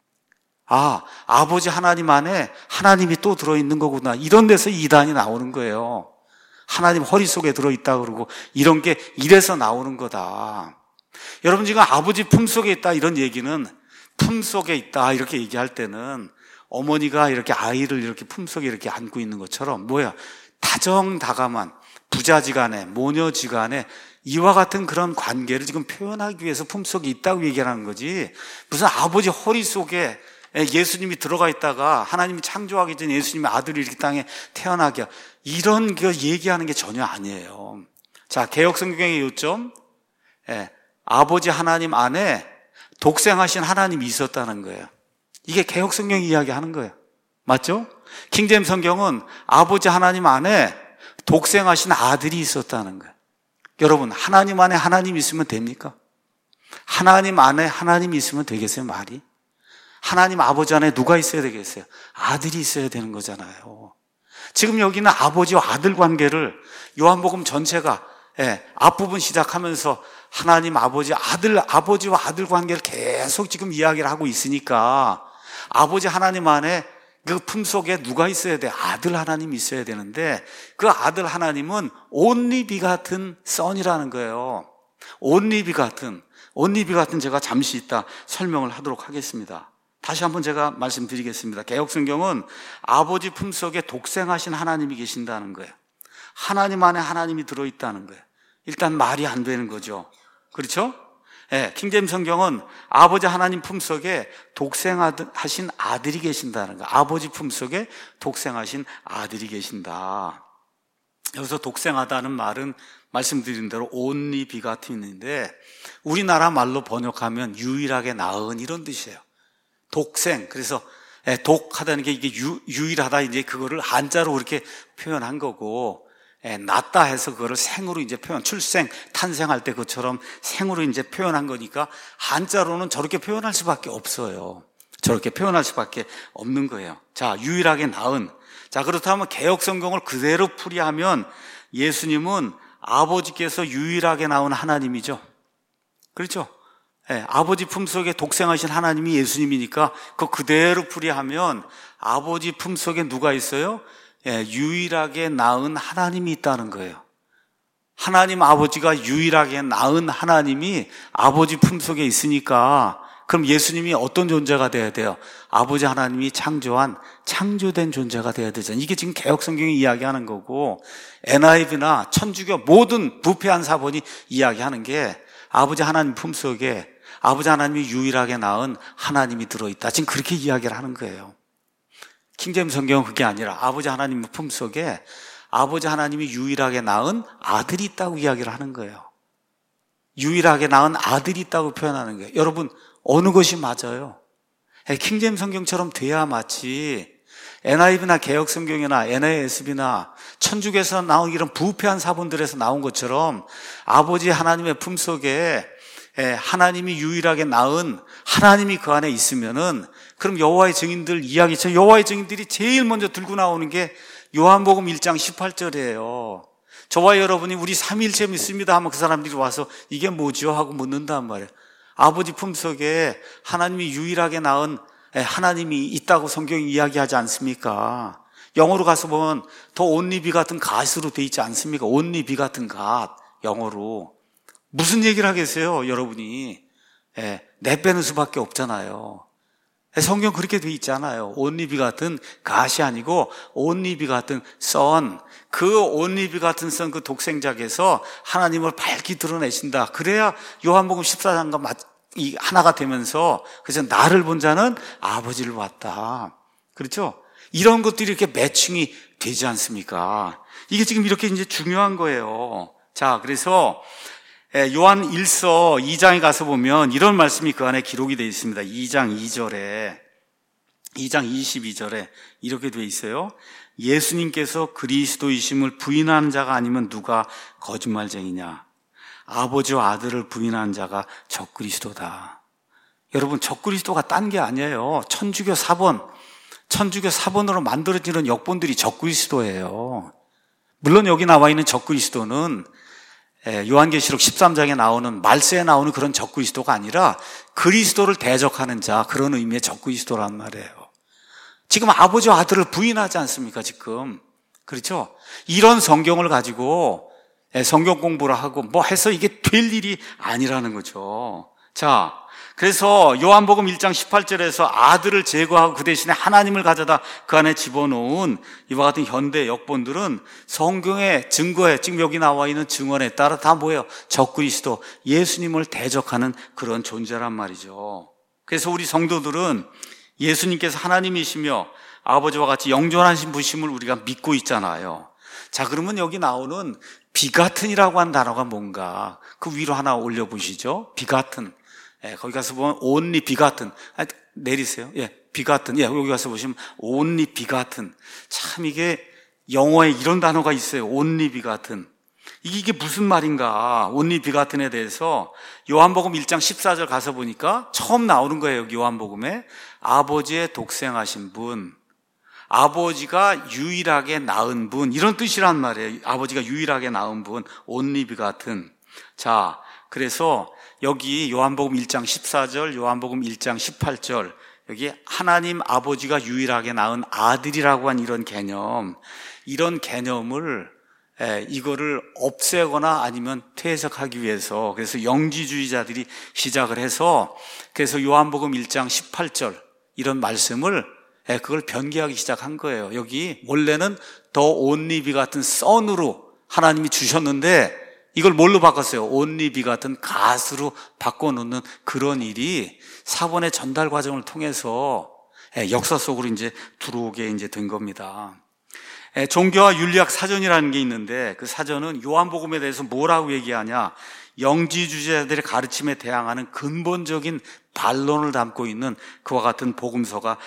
아, 아버지 하나님 안에 하나님이 또 들어있는 거구나. 이런 데서 이단이 나오는 거예요. 하나님 허리 속에 들어있다 그러고 이런 게 이래서 나오는 거다. 여러분, 지금 아버지 품속에 있다 이런 얘기는 품속에 있다 이렇게 얘기할 때는 어머니가 이렇게 아이를 이렇게 품속에 이렇게 안고 있는 것처럼 뭐야, 다정다감한 부자지간에 모녀지간에 이와 같은 그런 관계를 지금 표현하기 위해서 품속에 있다고 얘기하는 거지, 무슨 아버지 허리 속에 예수님이 들어가 있다가 하나님이 창조하기 전에 예수님의 아들이 이렇게 땅에 태어나게 이런 거 얘기하는 게 전혀 아니에요. 자, 개역성경의 요점, 아버지 하나님 안에 독생하신 하나님이 있었다는 거예요. 이게 개역성경이 이야기하는 거예요. 맞죠? 킹제임 성경은 아버지 하나님 안에 독생하신 아들이 있었다는 거예요. 여러분, 하나님 안에 하나님이 있으면 됩니까? 하나님 안에 하나님이 있으면 되겠어요, 말이? 하나님 아버지 안에 누가 있어야 되겠어요? 아들이 있어야 되는 거잖아요. 지금 여기는 아버지와 아들 관계를 요한복음 전체가 앞부분 시작하면서 하나님 아버지와 아들 관계를 계속 지금 이야기를 하고 있으니까 아버지 하나님 안에 그 품속에 누가 있어야 돼? 아들 하나님이 있어야 되는데 그 아들 하나님은 only begotten son이라는 거예요. only begotten 제가 잠시 이따 설명을 하도록 하겠습니다. 다시 한번 제가 말씀드리겠습니다. 개역성경은 아버지 품속에 독생하신 하나님이 계신다는 거예요. 하나님 안에 하나님이 들어있다는 거예요. 일단 말이 안 되는 거죠. 그렇죠? 킹제임 성경은 아버지 하나님 품속에 독생하신 아들이 계신다는 거예요. 아버지 품속에 독생하신 아들이 계신다. 여기서 독생하다는 말은 말씀드린 대로 only begotten인데 우리나라 말로 번역하면 유일하게 낳은 이런 뜻이에요. 독생. 그래서 독하다는 게 이게 유일하다, 이제 그거를 한자로 그렇게 표현한 거고, 낳다 해서 그거를 생으로 이제 출생, 탄생할 때 그처럼 생으로 이제 표현한 거니까 한자로는 저렇게 표현할 수밖에 없어요. 저렇게 표현할 수밖에 없는 거예요. 자, 유일하게 낳은. 자, 그렇다면 개역성경을 그대로 풀이하면 예수님은 아버지께서 유일하게 낳은 하나님이죠. 그렇죠? 아버지 품속에 독생하신 하나님이 예수님이니까 그대로 풀이하면 아버지 품속에 누가 있어요? 유일하게 낳은 하나님이 있다는 거예요. 하나님 아버지가 유일하게 낳은 하나님이 아버지 품속에 있으니까 그럼 예수님이 어떤 존재가 돼야 돼요? 아버지 하나님이 창조된 존재가 돼야 되잖아요. 이게 지금 개역성경이 이야기하는 거고 NIV나 천주교 모든 부패한 사본이 이야기하는 게 아버지 하나님 품속에 아버지 하나님이 유일하게 낳은 하나님이 들어있다. 지금 그렇게 이야기를 하는 거예요. 킹제임 성경은 그게 아니라 아버지 하나님 품속에 아버지 하나님이 유일하게 낳은 아들이 있다고 이야기를 하는 거예요. 유일하게 낳은 아들이 있다고 표현하는 거예요. 여러분, 어느 것이 맞아요? 킹제임 성경처럼 돼야 맞지. NIV나 개역성경이나 NASB나 천주교에서 나온 이런 부패한 사본들에서 나온 것처럼 아버지 하나님의 품속에 하나님이 유일하게 낳은 하나님이 그 안에 있으면은 그럼 여호와의 증인들 이야기처럼 여호와의 증인들이 제일 먼저 들고 나오는 게 요한복음 1장 18절이에요. 저와 여러분이 우리 삼위일체 믿습니다 하면 그 사람들이 와서 이게 뭐죠? 하고 묻는단 말이에요. 아버지 품속에 하나님이 유일하게 낳은 하나님이 있다고 성경이 이야기하지 않습니까? 영어로 가서 보면 더 only begotten God으로 돼 있지 않습니까? only begotten God, 영어로. 무슨 얘기를 하겠어요, 여러분이? 내빼는 수밖에 없잖아요. 성경 그렇게 돼 있잖아요. only begotten God이 아니고 only begotten Son. 그 only begotten Son, 그 독생자께서 하나님을 밝히 드러내신다. 그래야 요한복음 14장과 하나가 되면서, 그래서 나를 본 자는 아버지를 봤다. 그렇죠? 이런 것들이 이렇게 매칭이 되지 않습니까? 이게 지금 이렇게 이제 중요한 거예요. 자, 그래서 요한 1서 2장에 가서 보면 이런 말씀이 그 안에 기록이 되어 있습니다. 2장 2절에, 2장 22절에 이렇게 되어 있어요. 예수님께서 그리스도이심을 부인하는 자가 아니면 누가 거짓말쟁이냐? 아버지와 아들을 부인하는 자가 적그리스도다. 여러분, 적그리스도가 딴 게 아니에요. 천주교 사본으로 만들어지는 역본들이 적그리스도예요. 물론 여기 나와 있는 적그리스도는 요한계시록 13장에 나오는 말세에 나오는 그런 적그리스도가 아니라 그리스도를 대적하는 자, 그런 의미의 적그리스도란 말이에요. 지금 아버지와 아들을 부인하지 않습니까, 지금? 그렇죠? 이런 성경을 가지고 성경 공부를 하고 뭐 해서 이게 될 일이 아니라는 거죠. 자, 그래서 요한복음 1장 18절에서 아들을 제거하고 그 대신에 하나님을 가져다 그 안에 집어넣은 이와 같은 현대 역본들은 성경의 증거에, 지금 여기 나와 있는 증언에 따라 다 뭐예요? 적그리스도, 예수님을 대적하는 그런 존재란 말이죠. 그래서 우리 성도들은 예수님께서 하나님이시며 아버지와 같이 영존하신 분심을 우리가 믿고 있잖아요. 자, 그러면 여기 나오는 비가튼이라고 하는 단어가 뭔가, 그 위로 하나 올려보시죠. 비가튼. 거기 가서 보면 only begotten. 내리세요. begotten. 여기 가서 보시면 only begotten. 참 이게 영어에 이런 단어가 있어요. only begotten. 이게 무슨 말인가? only begotten에 대해서 요한복음 1장 14절 가서 보니까 처음 나오는 거예요. 여기 요한복음에 아버지의 독생하신 분, 아버지가 유일하게 낳은 분, 이런 뜻이란 말이에요. 아버지가 유일하게 낳은 분, only begotten. 자, 그래서 여기 요한복음 1장 14절, 요한복음 1장 18절, 여기 하나님 아버지가 유일하게 낳은 아들이라고 한 이런 개념을 이거를 없애거나 아니면 퇴색하기 위해서, 그래서 영지주의자들이 시작을 해서, 그래서 요한복음 1장 18절 이런 말씀을 그걸 변개하기 시작한 거예요. 여기 원래는 더 only begotten son으로 하나님이 주셨는데 이걸 뭘로 바꿨어요? only begotten God으로 바꿔놓는 그런 일이 사본의 전달 과정을 통해서 역사 속으로 이제 들어오게 이제 된 겁니다. 종교와 윤리학 사전이라는 게 있는데 그 사전은 요한복음에 대해서 뭐라고 얘기하냐? 영지주의자들의 가르침에 대항하는 근본적인 반론을 담고 있는 그와 같은 복음서가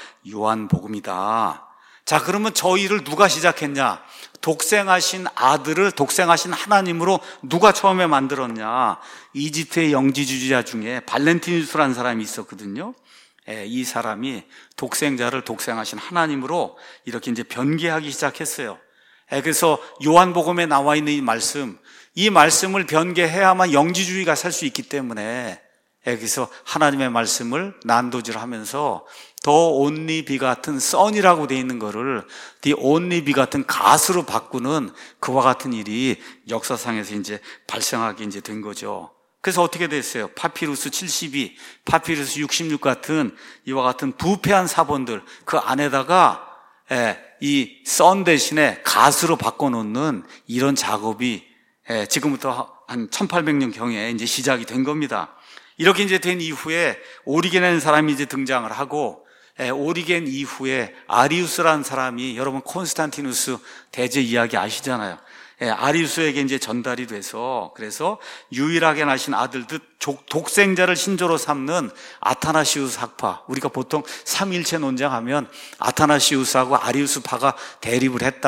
요한복음이다. 자, 그러면 저희를 누가 시작했냐? 독생하신 아들을 독생하신 하나님으로 누가 처음에 만들었냐? 이집트의 영지주의자 중에 발렌티누스라는 사람이 있었거든요. 이 사람이 독생자를 독생하신 하나님으로 이렇게 이제 변개하기 시작했어요. 그래서 요한복음에 나와 있는 이 말씀을 변개해야만 영지주의가 살 수 있기 때문에 여기서 하나님의 말씀을 난도질하면서 더 only begotten son이라고 되어 있는 거를 the only begotten God으로 바꾸는 그와 같은 일이 역사상에서 이제 발생하게 이제 된 거죠. 그래서 어떻게 됐어요? 파피루스 72, 파피루스 66 같은 이와 같은 부패한 사본들 그 안에다가 이 son 대신에 God으로 바꿔놓는 이런 작업이 지금부터 한 1800년 경에 이제 시작이 된 겁니다. 이렇게 이제 된 이후에 오리겐이라는 사람이 이제 등장을 하고, 오리겐 이후에 아리우스라는 사람이, 여러분 콘스탄티누스 대제 이야기 아시잖아요. 아리우스에게 이제 전달이 돼서, 그래서 유일하게 나신 아들 독생자를 신조로 삼는 아타나시우스 학파, 우리가 보통 삼일체 논쟁하면 아타나시우스하고 아리우스파가 대립을 했다.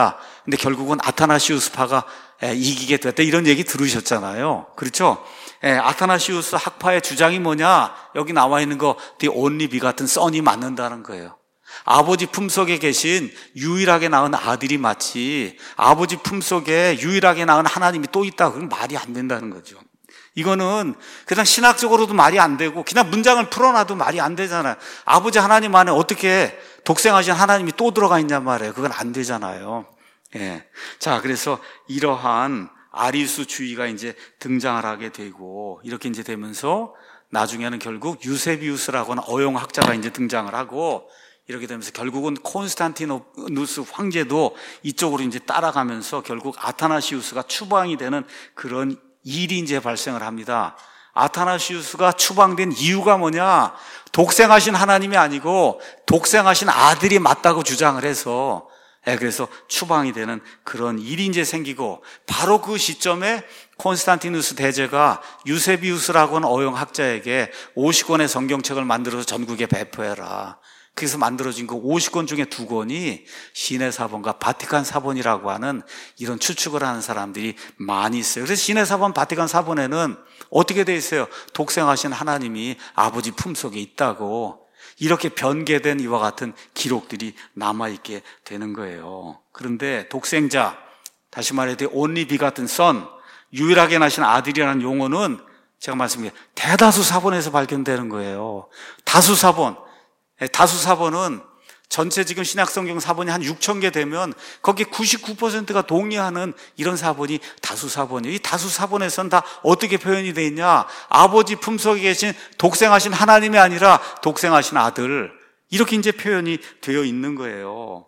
근데 결국은 아타나시우스파가 이기게 됐다. 이런 얘기 들으셨잖아요. 그렇죠? 아타나시우스 학파의 주장이 뭐냐? 여기 나와 있는 거 The only begotten son이 맞는다는 거예요. 아버지 품속에 계신 유일하게 낳은 아들이 마치 아버지 품속에 유일하게 낳은 하나님이 또 있다. 그건 말이 안 된다는 거죠. 이거는 그냥 신학적으로도 말이 안 되고 그냥 문장을 풀어놔도 말이 안 되잖아요. 아버지 하나님 안에 어떻게 독생하신 하나님이 또 들어가 있냐 말이에요. 그건 안 되잖아요. 예. 자, 그래서 이러한 아리우스주의가 이제 등장을 하게 되고 이렇게 이제 되면서 나중에는 결국 유세비우스라고 하는 어용학자가 이제 등장을 하고 이렇게 되면서 결국은 콘스탄티누스 황제도 이쪽으로 이제 따라가면서 결국 아타나시우스가 추방이 되는 그런 일이 이제 발생을 합니다. 아타나시우스가 추방된 이유가 뭐냐? 독생하신 하나님이 아니고 독생하신 아들이 맞다고 주장을 해서 그래서 추방이 되는 그런 일이 이제 생기고 바로 그 시점에 콘스탄티누스 대제가 유세비우스라고 하는 어용학자에게 50권의 성경책을 만들어서 전국에 배포해라. 그래서 만들어진 그 50권 중에 2권이 신의 사본과 바티칸 사본이라고 하는 이런 추측을 하는 사람들이 많이 있어요. 그래서 신의 사본, 바티칸 사본에는 어떻게 돼 있어요? 독생하신 하나님이 아버지 품속에 있다고 이렇게 변개된 이와 같은 기록들이 남아있게 되는 거예요. 그런데 독생자, 다시 말해도 only begotten son, 유일하게 나신 아들이라는 용어는 제가 말씀드린 대다수 사본에서 발견되는 거예요. 다수 사본은 전체 지금 신약성경 사본이 한 6천 개 되면 거기 99%가 동의하는 이런 사본이 다수 사본이에요. 이 다수 사본에서는 다 어떻게 표현이 되어 있냐? 아버지 품속에 계신 독생하신 하나님이 아니라 독생하신 아들, 이렇게 이제 표현이 되어 있는 거예요.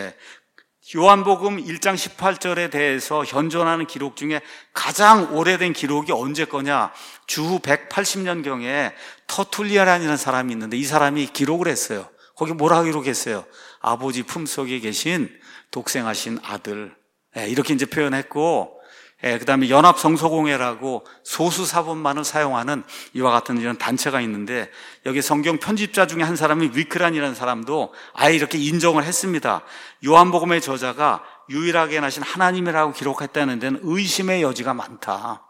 요한복음 1장 18절에 대해서 현존하는 기록 중에 가장 오래된 기록이 언제 거냐? 주후 180년경에 터툴리안이라는 사람이 있는데 이 사람이 기록을 했어요. 거기 뭐라고 기록했어요? 아버지 품속에 계신 독생하신 아들. 이렇게 이제 표현했고, 그 다음에 연합성서공회라고 소수사본만을 사용하는 이와 같은 이런 단체가 있는데 여기 성경 편집자 중에 한 사람이 위크란이라는 사람도 아예 이렇게 인정을 했습니다. 요한복음의 저자가 유일하게 나신 하나님이라고 기록했다는 데는 의심의 여지가 많다.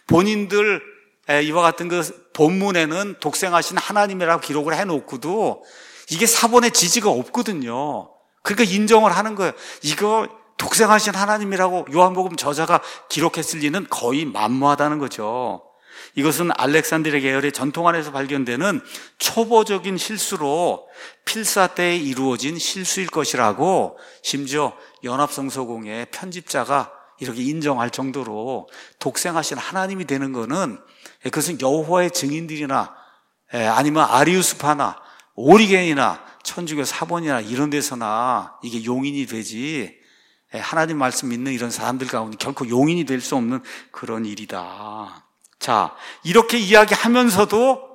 본인들 이와 같은 그 본문에는 독생하신 하나님이라고 기록을 해놓고도 이게 사본의 지지가 없거든요. 그러니까 인정을 하는 거예요. 이거 독생하신 하나님이라고 요한복음 저자가 기록했을 리는 거의 만무하다는 거죠. 이것은 알렉산드리아 계열의 전통 안에서 발견되는 초보적인 실수로 필사 때에 이루어진 실수일 것이라고 심지어 연합성서공회 편집자가 이렇게 인정할 정도로 독생하신 하나님이 되는 것은 그것은 여호와의 증인들이나 아니면 아리우스파나 오리겐이나 천주교 사본이나 이런 데서나 이게 용인이 되지 하나님 말씀 믿는 이런 사람들 가운데 결코 용인이 될 수 없는 그런 일이다. 자, 이렇게 이야기하면서도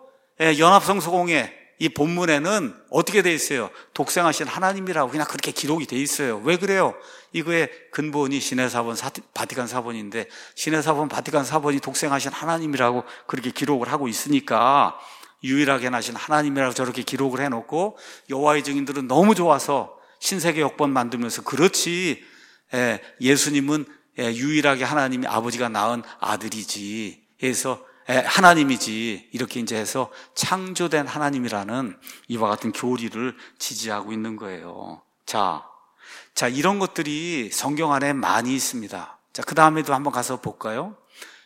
연합성서공회 이 본문에는 어떻게 돼 있어요? 독생하신 하나님이라고 그냥 그렇게 기록이 돼 있어요. 왜 그래요? 이거의 근본이 신의 사본, 바티칸 사본인데 신의 사본, 바티칸 사본이 독생하신 하나님이라고 그렇게 기록을 하고 있으니까 유일하게 나신 하나님이라고 저렇게 기록을 해놓고 여호와의 증인들은 너무 좋아서 신세계 역본 만들면서 그렇지 예수님은 유일하게 하나님이 아버지가 낳은 아들이지 해서 하나님이지 이렇게 이제 해서 창조된 하나님이라는 이와 같은 교리를 지지하고 있는 거예요. 자 이런 것들이 성경 안에 많이 있습니다. 자, 그 다음에도 한번 가서 볼까요?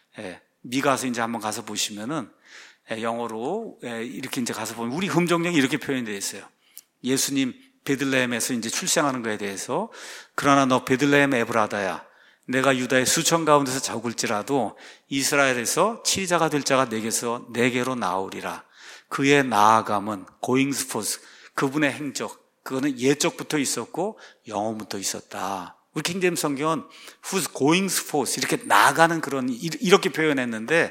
미가서 이제 한번 가서 보시면은 영어로 이렇게 이제 가서 보면 우리 흠정령이 이렇게 표현되어 있어요. 예수님 베들레헴에서 이제 출생하는 거에 대해서 그러나 너 베들레헴 에브라다야 내가 유다의 수천 가운데서 적을지라도 이스라엘에서 치리자가 될 자가 내게로 나오리라. 그의 나아감은 고잉스 포스 그분의 행적 그거는 예적부터 있었고 영원부터 있었다. 우리 킹제임 성경은 who's going forth 이렇게 나아가는 그런 이렇게 표현했는데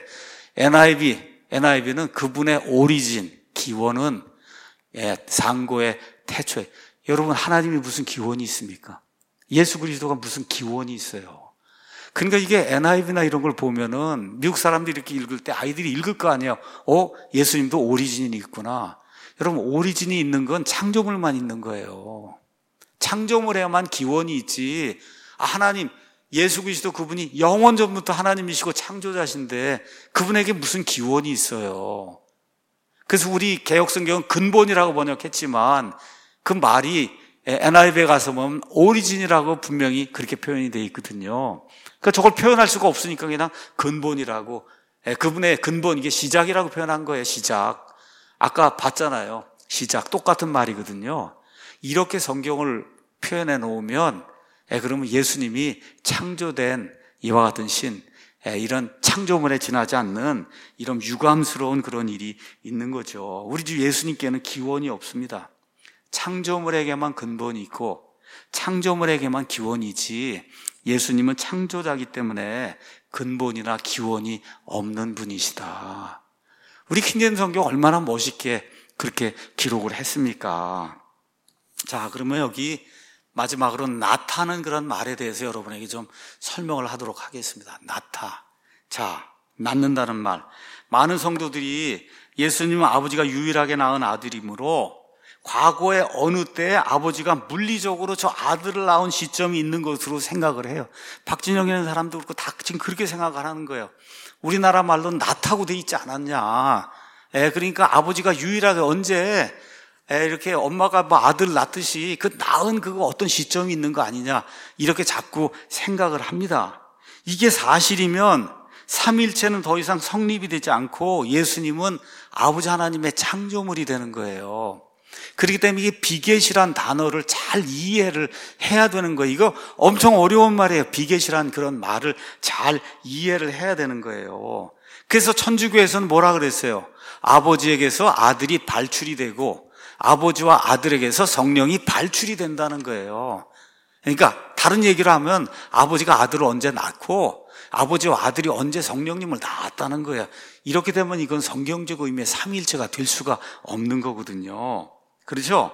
NIV는 그분의 오리진 기원은 상고의 태초에 여러분 하나님이 무슨 기원이 있습니까? 예수 그리스도가 무슨 기원이 있어요? 그러니까 이게 NIV나 이런 걸 보면은 미국 사람들이 이렇게 읽을 때 아이들이 읽을 거 아니에요. 예수님도 오리진이 있구나. 여러분 오리진이 있는 건 창조물만 있는 거예요. 창조물에만 기원이 있지 하나님, 예수 그리스도 그분이 영원 전부터 하나님이시고 창조자신데 그분에게 무슨 기원이 있어요? 그래서 우리 개역성경은 근본이라고 번역했지만 그 말이 NIV에 가서 보면 오리진이라고 분명히 그렇게 표현이 되어 있거든요. 그러니까 저걸 표현할 수가 없으니까 그냥 근본이라고, 그분의 근본, 이게 시작이라고 표현한 거예요. 시작. 아까 봤잖아요. 시작. 똑같은 말이거든요. 이렇게 성경을 표현해 놓으면 그러면 예수님이 창조된 이와 같은 신, 이런 창조물에 지나지 않는 이런 유감스러운 그런 일이 있는 거죠. 우리 주 예수님께는 기원이 없습니다. 창조물에게만 근본이 있고 창조물에게만 기원이지, 예수님은 창조자이기 때문에 근본이나 기원이 없는 분이시다. 우리 킹제임 성경 얼마나 멋있게 그렇게 기록을 했습니까? 자, 그러면 여기 마지막으로 나타는 그런 말에 대해서 여러분에게 좀 설명을 하도록 하겠습니다. 나타. 자, 낳는다는 말. 많은 성도들이 예수님은 아버지가 유일하게 낳은 아들이므로 과거에 어느 때 아버지가 물리적으로 저 아들을 낳은 시점이 있는 것으로 생각을 해요. 박진영이라는 사람도 그렇고 다 지금 그렇게 생각을 하는 거예요. 우리나라 말로 낳다고 돼 있지 않았냐. 그러니까 아버지가 유일하게 언제 이렇게 엄마가 뭐 아들 낳듯이 그 낳은 그거 어떤 시점이 있는 거 아니냐, 이렇게 자꾸 생각을 합니다. 이게 사실이면 삼위일체는 더 이상 성립이 되지 않고 예수님은 아버지 하나님의 창조물이 되는 거예요. 그렇기 때문에 이게 비겟이란 단어를 잘 이해를 해야 되는 거예요. 이거 엄청 어려운 말이에요. 비겟이란 그런 말을 잘 이해를 해야 되는 거예요. 그래서 천주교에서는 뭐라 그랬어요? 아버지에게서 아들이 발출이 되고 아버지와 아들에게서 성령이 발출이 된다는 거예요. 그러니까 다른 얘기를 하면 아버지가 아들을 언제 낳고 아버지와 아들이 언제 성령님을 낳았다는 거예요. 이렇게 되면 이건 성경적 의미의 삼위일체가 될 수가 없는 거거든요. 그렇죠?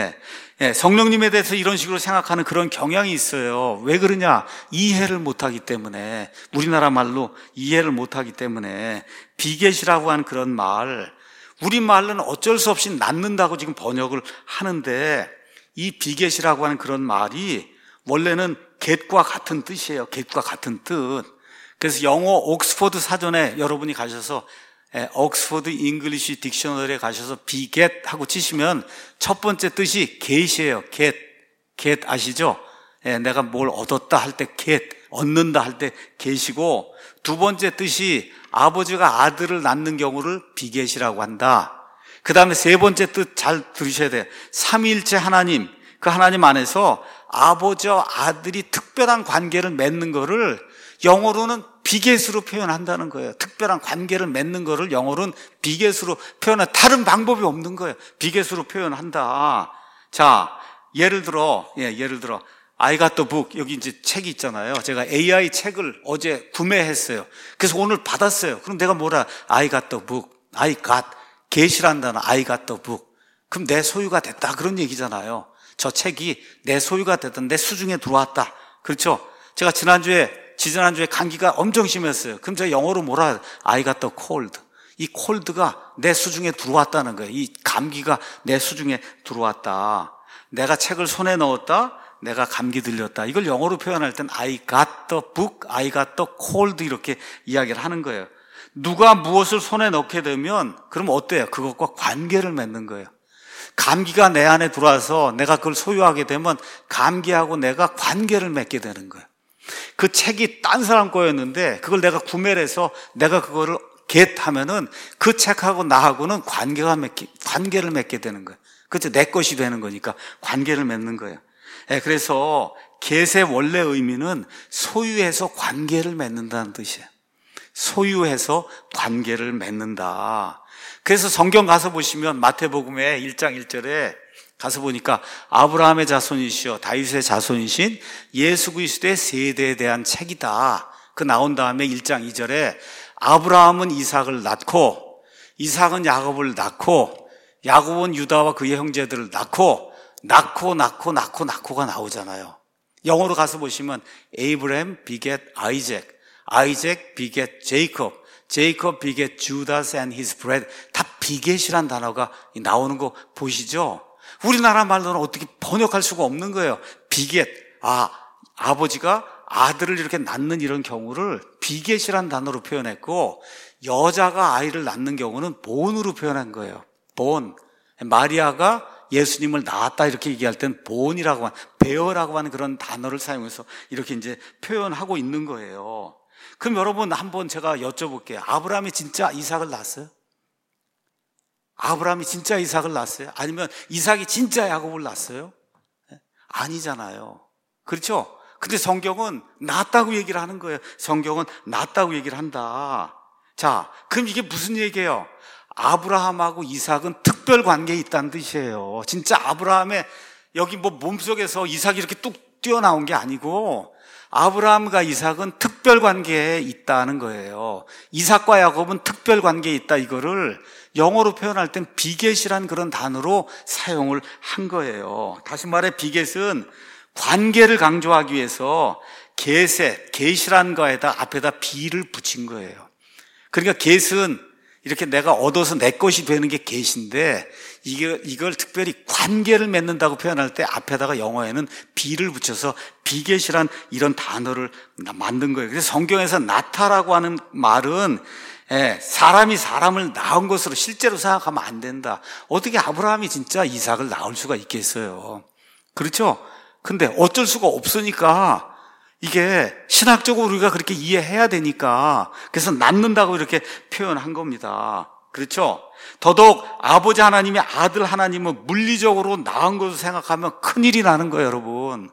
성령님에 대해서 이런 식으로 생각하는 그런 경향이 있어요. 왜 그러냐? 이해를 못하기 때문에, 우리나라 말로 이해를 못하기 때문에. 비겟이라고 하는 그런 말, 우리말로는 어쩔 수 없이 낳는다고 지금 번역을 하는데, 이 비겟이라고 하는 그런 말이 원래는 get과 같은 뜻이에요. get과 같은 뜻. 그래서 영어 옥스퍼드 사전에 여러분이 가셔서 옥스퍼드 잉글리시 딕셔너리에 가셔서 beget 하고 치시면 첫 번째 뜻이 get이에요. get 아시죠? 내가 뭘 얻었다 할 때 get, 얻는다 할 때 get이고, 두 번째 뜻이 아버지가 아들을 낳는 경우를 beget이라고 한다. 그 다음에 세 번째 뜻 잘 들으셔야 돼요. 삼위일체 하나님, 그 하나님 안에서 아버지와 아들이 특별한 관계를 맺는 거를 영어로는 비겟으로 표현한다는 거예요. 특별한 관계를 맺는 거를 영어로는 비겟으로 표현한, 다른 방법이 없는 거예요. 비겟으로 표현한다. 자, 예를 들어 I got the book, 여기 이제 책이 있잖아요. 제가 AI 책을 어제 구매했어요. 그래서 오늘 받았어요. 그럼 내가 뭐라? I got the book. I got, get이란다는 I got the book. 그럼 내 소유가 됐다, 그런 얘기잖아요. 저 책이 내 소유가 됐던, 내 수중에 들어왔다. 그렇죠? 제가 지난주에 감기가 엄청 심했어요. 그럼 제가 영어로 뭐라 해요? I got the cold. 이 cold가 내 수중에 들어왔다는 거예요. 이 감기가 내 수중에 들어왔다. 내가 책을 손에 넣었다. 내가 감기 들렸다. 이걸 영어로 표현할 땐 I got the book, I got the cold 이렇게 이야기를 하는 거예요. 누가 무엇을 손에 넣게 되면 그럼 어때요? 그것과 관계를 맺는 거예요. 감기가 내 안에 들어와서 내가 그걸 소유하게 되면 감기하고 내가 관계를 맺게 되는 거예요. 그 책이 딴 사람 거였는데 그걸 내가 구매를 해서 내가 그거를 get하면은 그 책하고 나하고는 관계를 맺게 되는 거예요. 그렇죠? 내 것이 되는 거니까 관계를 맺는 거예요. 그래서 get의 원래 의미는 소유해서 관계를 맺는다는 뜻이에요. 소유해서 관계를 맺는다. 그래서 성경 가서 보시면 마태복음의 1장 1절에 가서 보니까 아브라함의 자손이시여 다윗의 자손이신 예수 그리스도의 세대에 대한 책이다. 그 나온 다음에 1장 2절에 아브라함은 이삭을 낳고 이삭은 야곱을 낳고 야곱은 유다와 그의 형제들을 낳고가 나오잖아요. 영어로 가서 보시면 Abraham beget Isaac, Isaac beget Jacob, Jacob beget Judas and his brethren. 다 beget이란 단어가 나오는 거 보시죠? 우리나라 말로는 어떻게 번역할 수가 없는 거예요. beget, 아버지가 아들을 이렇게 낳는 이런 경우를 비겟이라는 단어로 표현했고, 여자가 아이를 낳는 경우는 본으로 표현한 거예요. 본. 마리아가 예수님을 낳았다 이렇게 얘기할 땐 본이라고 하는, 베어라고 하는 그런 단어를 사용해서 이렇게 이제 표현하고 있는 거예요. 그럼 여러분 한번 제가 여쭤볼게요. 아브라함이 진짜 이삭을 낳았어요? 아브라함이 진짜 이삭을 낳았어요? 아니면 이삭이 진짜 야곱을 낳았어요? 아니잖아요. 그렇죠? 근데 성경은 낳았다고 얘기를 하는 거예요. 성경은 낳았다고 얘기를 한다. 자, 그럼 이게 무슨 얘기예요? 아브라함하고 이삭은 특별 관계에 있다는 뜻이에요. 진짜 아브라함의 여기 뭐 몸속에서 이삭이 이렇게 뚝 뛰어나온 게 아니고 아브라함과 이삭은 특별 관계에 있다는 거예요. 이삭과 야곱은 특별 관계에 있다, 이거를 영어로 표현할 땐 비겟이란 그런 단어로 사용을 한 거예요. 다시 말해 비겟은 관계를 강조하기 위해서 게시란 거에다 앞에다 비를 붙인 거예요. 그러니까 겟은 이렇게 내가 얻어서 내 것이 되는 게 겟인데, 이걸 특별히 관계를 맺는다고 표현할 때 앞에다가 영어에는 비를 붙여서 비겟이란 이런 단어를 만든 거예요. 그래서 성경에서 낳다라고 하는 말은 사람이 사람을 낳은 것으로 실제로 생각하면 안 된다. 어떻게 아브라함이 진짜 이삭을 낳을 수가 있겠어요? 그렇죠? 근데 어쩔 수가 없으니까 이게 신학적으로 우리가 그렇게 이해해야 되니까 그래서 낳는다고 이렇게 표현한 겁니다. 그렇죠? 더더욱 아버지 하나님이 아들 하나님을 물리적으로 낳은 것으로 생각하면 큰일이 나는 거예요, 여러분.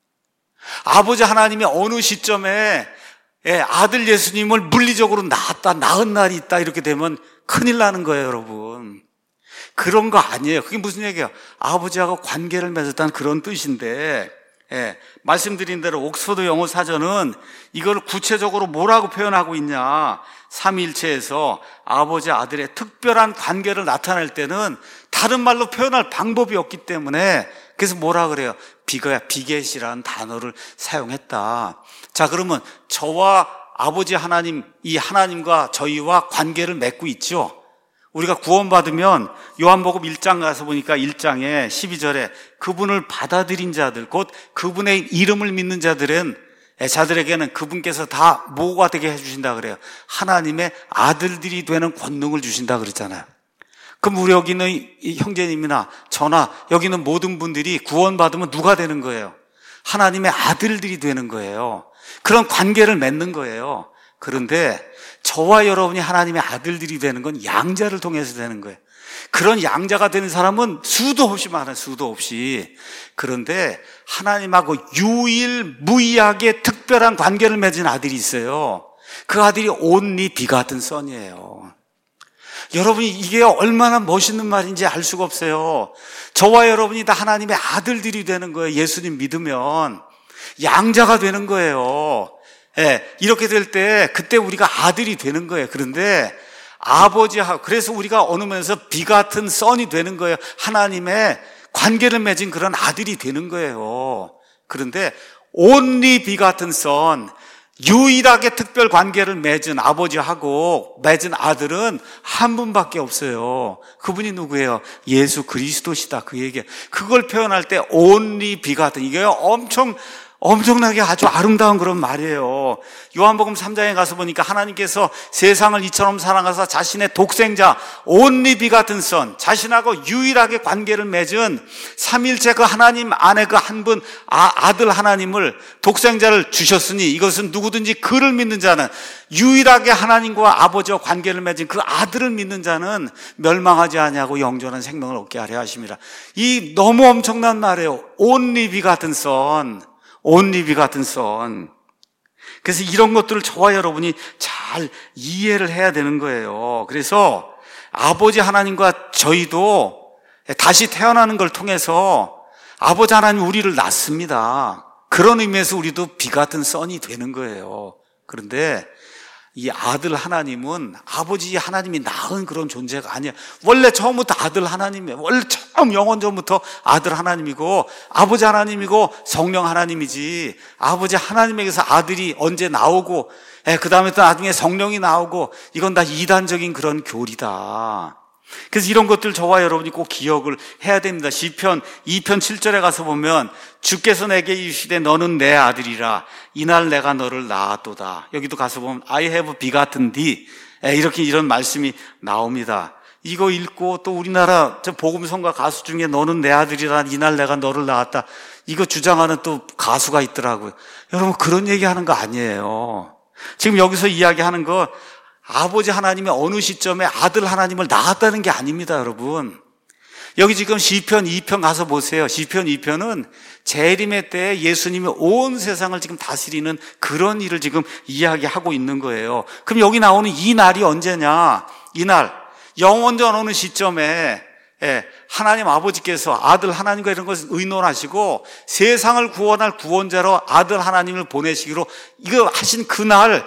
아버지 하나님이 어느 시점에 아들 예수님을 물리적으로 낳은 날이 있다 이렇게 되면 큰일 나는 거예요, 여러분. 그런 거 아니에요. 그게 무슨 얘기예요? 아버지하고 관계를 맺었다는 그런 뜻인데, 말씀드린 대로 옥스퍼드 영어 사전은 이걸 구체적으로 뭐라고 표현하고 있냐, 삼위일체에서 아버지 아들의 특별한 관계를 나타낼 때는 다른 말로 표현할 방법이 없기 때문에 그래서 뭐라 그래요? 비겟이라는 단어를 사용했다. 자, 그러면 저와 아버지 하나님, 이 하나님과 저희와 관계를 맺고 있죠. 우리가 구원받으면 요한복음 1장 가서 보니까 1장에 12절에 그분을 받아들인 자들, 곧 그분의 이름을 믿는 자들에게는 그분께서 다 뭐가 되게 해주신다 그래요? 하나님의 아들들이 되는 권능을 주신다 그랬잖아요. 그럼 우리 여기 있는 형제님이나 저나 여기 있는 모든 분들이 구원받으면 누가 되는 거예요? 하나님의 아들들이 되는 거예요. 그런 관계를 맺는 거예요. 그런데 저와 여러분이 하나님의 아들들이 되는 건 양자를 통해서 되는 거예요. 그런 양자가 되는 사람은 수도 없이 많아요. 수도 없이. 그런데 하나님하고 유일무이하게 특별한 관계를 맺은 아들이 있어요. 그 아들이 only begotten son이에요. 여러분이 이게 얼마나 멋있는 말인지 알 수가 없어요. 저와 여러분이 다 하나님의 아들들이 되는 거예요. 예수님 믿으면 양자가 되는 거예요. 이렇게 될 때 그때 우리가 아들이 되는 거예요. 그런데 아버지하고, 그래서 우리가 어느 면에서 비같은 선이 되는 거예요. 하나님의 관계를 맺은 그런 아들이 되는 거예요. 그런데 only 비같은 선, 유일하게 특별 관계를 맺은 아버지하고 맺은 아들은 한 분밖에 없어요. 그분이 누구예요? 예수 그리스도시다. 그 얘기예요. 그걸 표현할 때 only 비같은, 이게 엄청나게 아주 아름다운 그런 말이에요. 요한복음 3장에 가서 보니까 하나님께서 세상을 이처럼 사랑하사 자신의 독생자 only begotten son, 자신하고 유일하게 관계를 맺은 삼일체 그 하나님 안에 그 한 분 아들 하나님을, 독생자를 주셨으니 이것은 누구든지 그를 믿는 자는, 유일하게 하나님과 아버지와 관계를 맺은 그 아들을 믿는 자는 멸망하지 아니하고 영존한 생명을 얻게 하려 하심이라. 이 너무 엄청난 말이에요. only begotten son, only begotten son. 그래서 이런 것들을 저와 여러분이 잘 이해를 해야 되는 거예요. 그래서 아버지 하나님과 저희도 다시 태어나는 걸 통해서 아버지 하나님 우리를 낳습니다. 그런 의미에서 우리도 begotten son이 되는 거예요. 그런데 이 아들 하나님은 아버지 하나님이 낳은 그런 존재가 아니야. 원래 처음부터 아들 하나님이에요. 원래 처음 영원 전부터 아들 하나님이고 아버지 하나님이고 성령 하나님이지, 아버지 하나님에게서 아들이 언제 나오고 그 다음에 또 나중에 성령이 나오고, 이건 다 이단적인 그런 교리다. 그래서 이런 것들 저와 여러분이 꼭 기억을 해야 됩니다. 시편 2편 7절에 가서 보면 주께서 내게 이르시되 너는 내 아들이라 이날 내가 너를 낳았도다. 여기도 가서 보면 I have begotten thee 이렇게 이런 말씀이 나옵니다. 이거 읽고 또 우리나라 복음성가 가수 중에 너는 내 아들이라 이날 내가 너를 낳았다 이거 주장하는 또 가수가 있더라고요. 여러분 그런 얘기하는 거 아니에요. 지금 여기서 이야기하는 거 아버지 하나님이 어느 시점에 아들 하나님을 낳았다는 게 아닙니다, 여러분. 여기 지금 시편 2편 가서 보세요. 시편 2편은 재림의 때에 예수님이 온 세상을 지금 다스리는 그런 일을 지금 이야기하고 있는 거예요. 그럼 여기 나오는 이 날이 언제냐? 이날 영원전 어느 시점에 하나님 아버지께서 아들 하나님과 이런 것을 의논하시고 세상을 구원할 구원자로 아들 하나님을 보내시기로 이거 하신 그날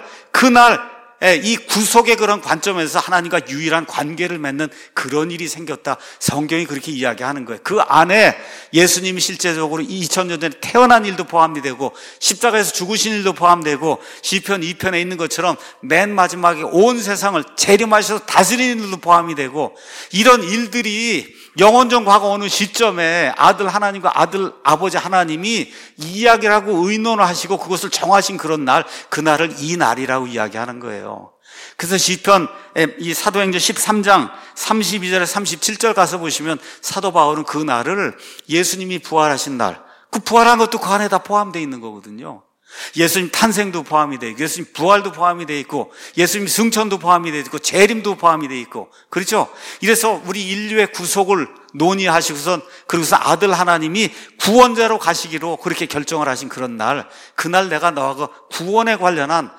이 구속의 그런 관점에서 하나님과 유일한 관계를 맺는 그런 일이 생겼다. 성경이 그렇게 이야기하는 거예요. 그 안에 예수님이 실제적으로 2000년 전에 태어난 일도 포함이 되고 십자가에서 죽으신 일도 포함되고 시편 2편에 있는 것처럼 맨 마지막에 온 세상을 재림하셔서 다스리는 일도 포함이 되고 이런 일들이 영원전 과거 어느 시점에 아들 하나님과 아들 아버지 하나님이 이야기를 하고 의논을 하시고 그것을 정하신 그런 날, 그날을 이 날이라고 이야기하는 거예요. 그래서 시편 이 사도행전 13장 32절에 37절 가서 보시면 사도 바울은 그 날을 예수님이 부활하신 날, 그 부활한 것도 그 안에 다 포함되어 있는 거거든요. 예수님 탄생도 포함이 되어 있고 예수님 부활도 포함이 되어 있고 예수님 승천도 포함이 되어 있고 재림도 포함이 되어 있고 그렇죠? 이래서 우리 인류의 구속을 논의하시고선 그러고서 아들 하나님이 구원자로 가시기로 그렇게 결정을 하신 그런 날, 그날 내가 너하고 구원에 관한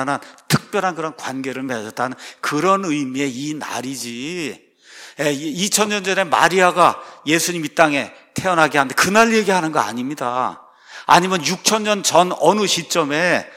특별한 그런 관계를 맺었다는 그런 의미의 이 날이지. 2000년 전에 마리아가 예수님 이 땅에 태어나게 하는데 그날 얘기하는 거 아닙니다. 아니면 6000년 전 어느 시점에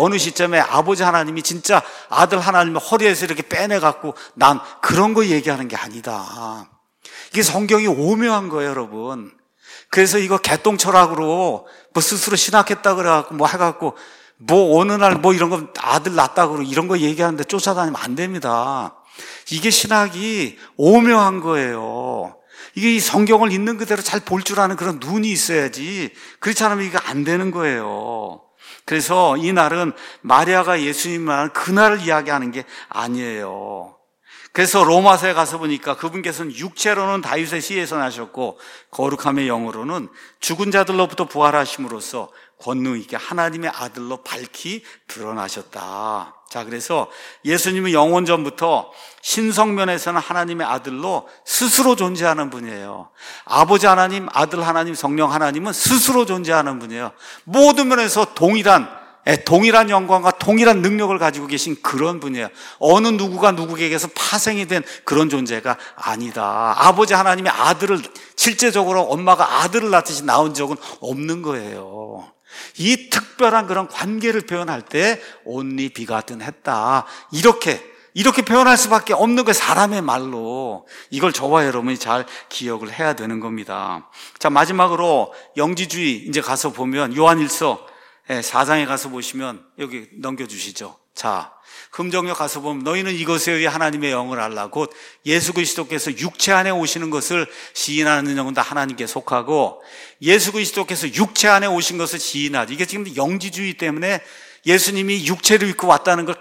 아버지 하나님이 진짜 아들 하나님의 허리에서 이렇게 빼내갖고 난 그런 거 얘기하는 게 아니다. 이게 성경이 오묘한 거예요, 여러분. 그래서 이거 개똥철학으로 뭐 스스로 신학했다 그래갖고 뭐 해갖고 뭐 어느 날 뭐 이런 거 아들 낳았다 그러고 이런 거 얘기하는데 쫓아다니면 안 됩니다. 이게 신학이 오묘한 거예요. 이게 이 성경을 있는 그대로 잘 볼 줄 아는 그런 눈이 있어야지. 그렇지 않으면 이게 안 되는 거예요. 그래서 이 날은 마리아가 예수님을 그날을 이야기하는 게 아니에요. 그래서 로마서에 가서 보니까 그분께서는 육체로는 다윗의 씨에서 나셨고 거룩함의 영으로는 죽은 자들로부터 부활하심으로써 권능 있게 하나님의 아들로 밝히 드러나셨다. 자, 그래서 예수님은 영원 전부터 신성면에서는 하나님의 아들로 스스로 존재하는 분이에요. 아버지 하나님, 아들 하나님, 성령 하나님은 스스로 존재하는 분이에요. 모든 면에서 동일한 영광과 동일한 능력을 가지고 계신 그런 분이에요. 어느 누구가 누구에게서 파생이 된 그런 존재가 아니다. 아버지 하나님의 아들을 실제적으로 엄마가 아들을 낳듯이 낳은 적은 없는 거예요. 이 특별한 그런 관계를 표현할 때 only begotten 했다. 이렇게 표현할 수밖에 없는 거예요. 사람의 말로. 이걸 저와 여러분이 잘 기억을 해야 되는 겁니다. 자, 마지막으로 영지주의 이제 가서 보면 요한일서 4장에 가서 보시면 여기 넘겨주시죠. 자, 금정역 가서 보면 너희는 이것에 의해 하나님의 영을 알라. 곧 예수 그리스도께서 육체 안에 오시는 것을 시인하는 영은 다 하나님께 속하고 예수 그리스도께서 육체 안에 오신 것을 시인하지. 이게 지금 영지주의 때문에 예수님이 육체를 입고 왔다는 걸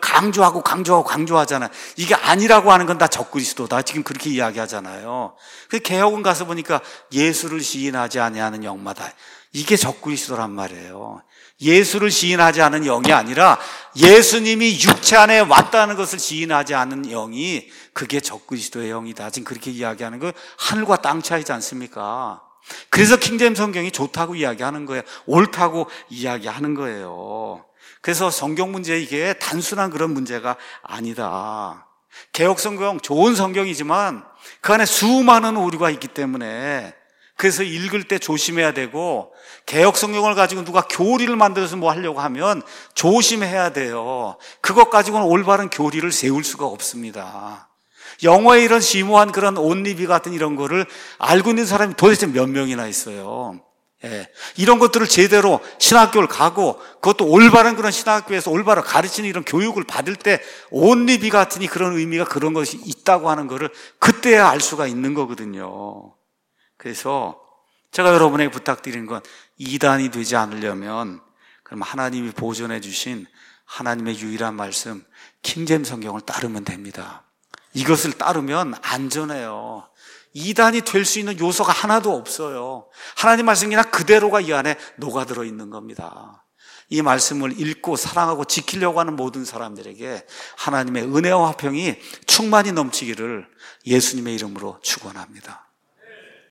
강조하잖아요. 이게 아니라고 하는 건 다 적그리스도다. 지금 그렇게 이야기하잖아요. 그 개혁은 가서 보니까 예수를 시인하지 아니하는 영마다. 이게 적그리스도란 말이에요. 예수를 시인하지 않은 영이 아니라 예수님이 육체 안에 왔다는 것을 시인하지 않은 영이 그게 적그리스도의 영이다. 지금 그렇게 이야기하는 거 하늘과 땅 차이지 않습니까? 그래서 킹제임스 성경이 좋다고 이야기하는 거예요. 옳다고 이야기하는 거예요. 그래서 성경 문제 이게 단순한 그런 문제가 아니다. 개혁 성경 좋은 성경이지만 그 안에 수많은 오류가 있기 때문에 그래서 읽을 때 조심해야 되고 개혁 성경을 가지고 누가 교리를 만들어서 뭐 하려고 하면 조심해야 돼요. 그것 가지고는 올바른 교리를 세울 수가 없습니다. 영어에 이런 심오한 그런 온리비 같은 이런 거를 알고 있는 사람이 도대체 몇 명이나 있어요. 이런 것들을 제대로 신학교를 가고 그것도 올바른 그런 신학교에서 올바로 가르치는 이런 교육을 받을 때 온리비 같으니 그런 의미가 그런 것이 있다고 하는 것을 그때야 알 수가 있는 거거든요. 그래서 제가 여러분에게 부탁드리는 건 이단이 되지 않으려면 그럼 하나님이 보존해 주신 하나님의 유일한 말씀 킹제임스 성경을 따르면 됩니다. 이것을 따르면 안전해요. 이단이 될 수 있는 요소가 하나도 없어요. 하나님 말씀이 그냥 그대로가 이 안에 녹아들어 있는 겁니다. 이 말씀을 읽고 사랑하고 지키려고 하는 모든 사람들에게 하나님의 은혜와 화평이 충만히 넘치기를 예수님의 이름으로 축원합니다.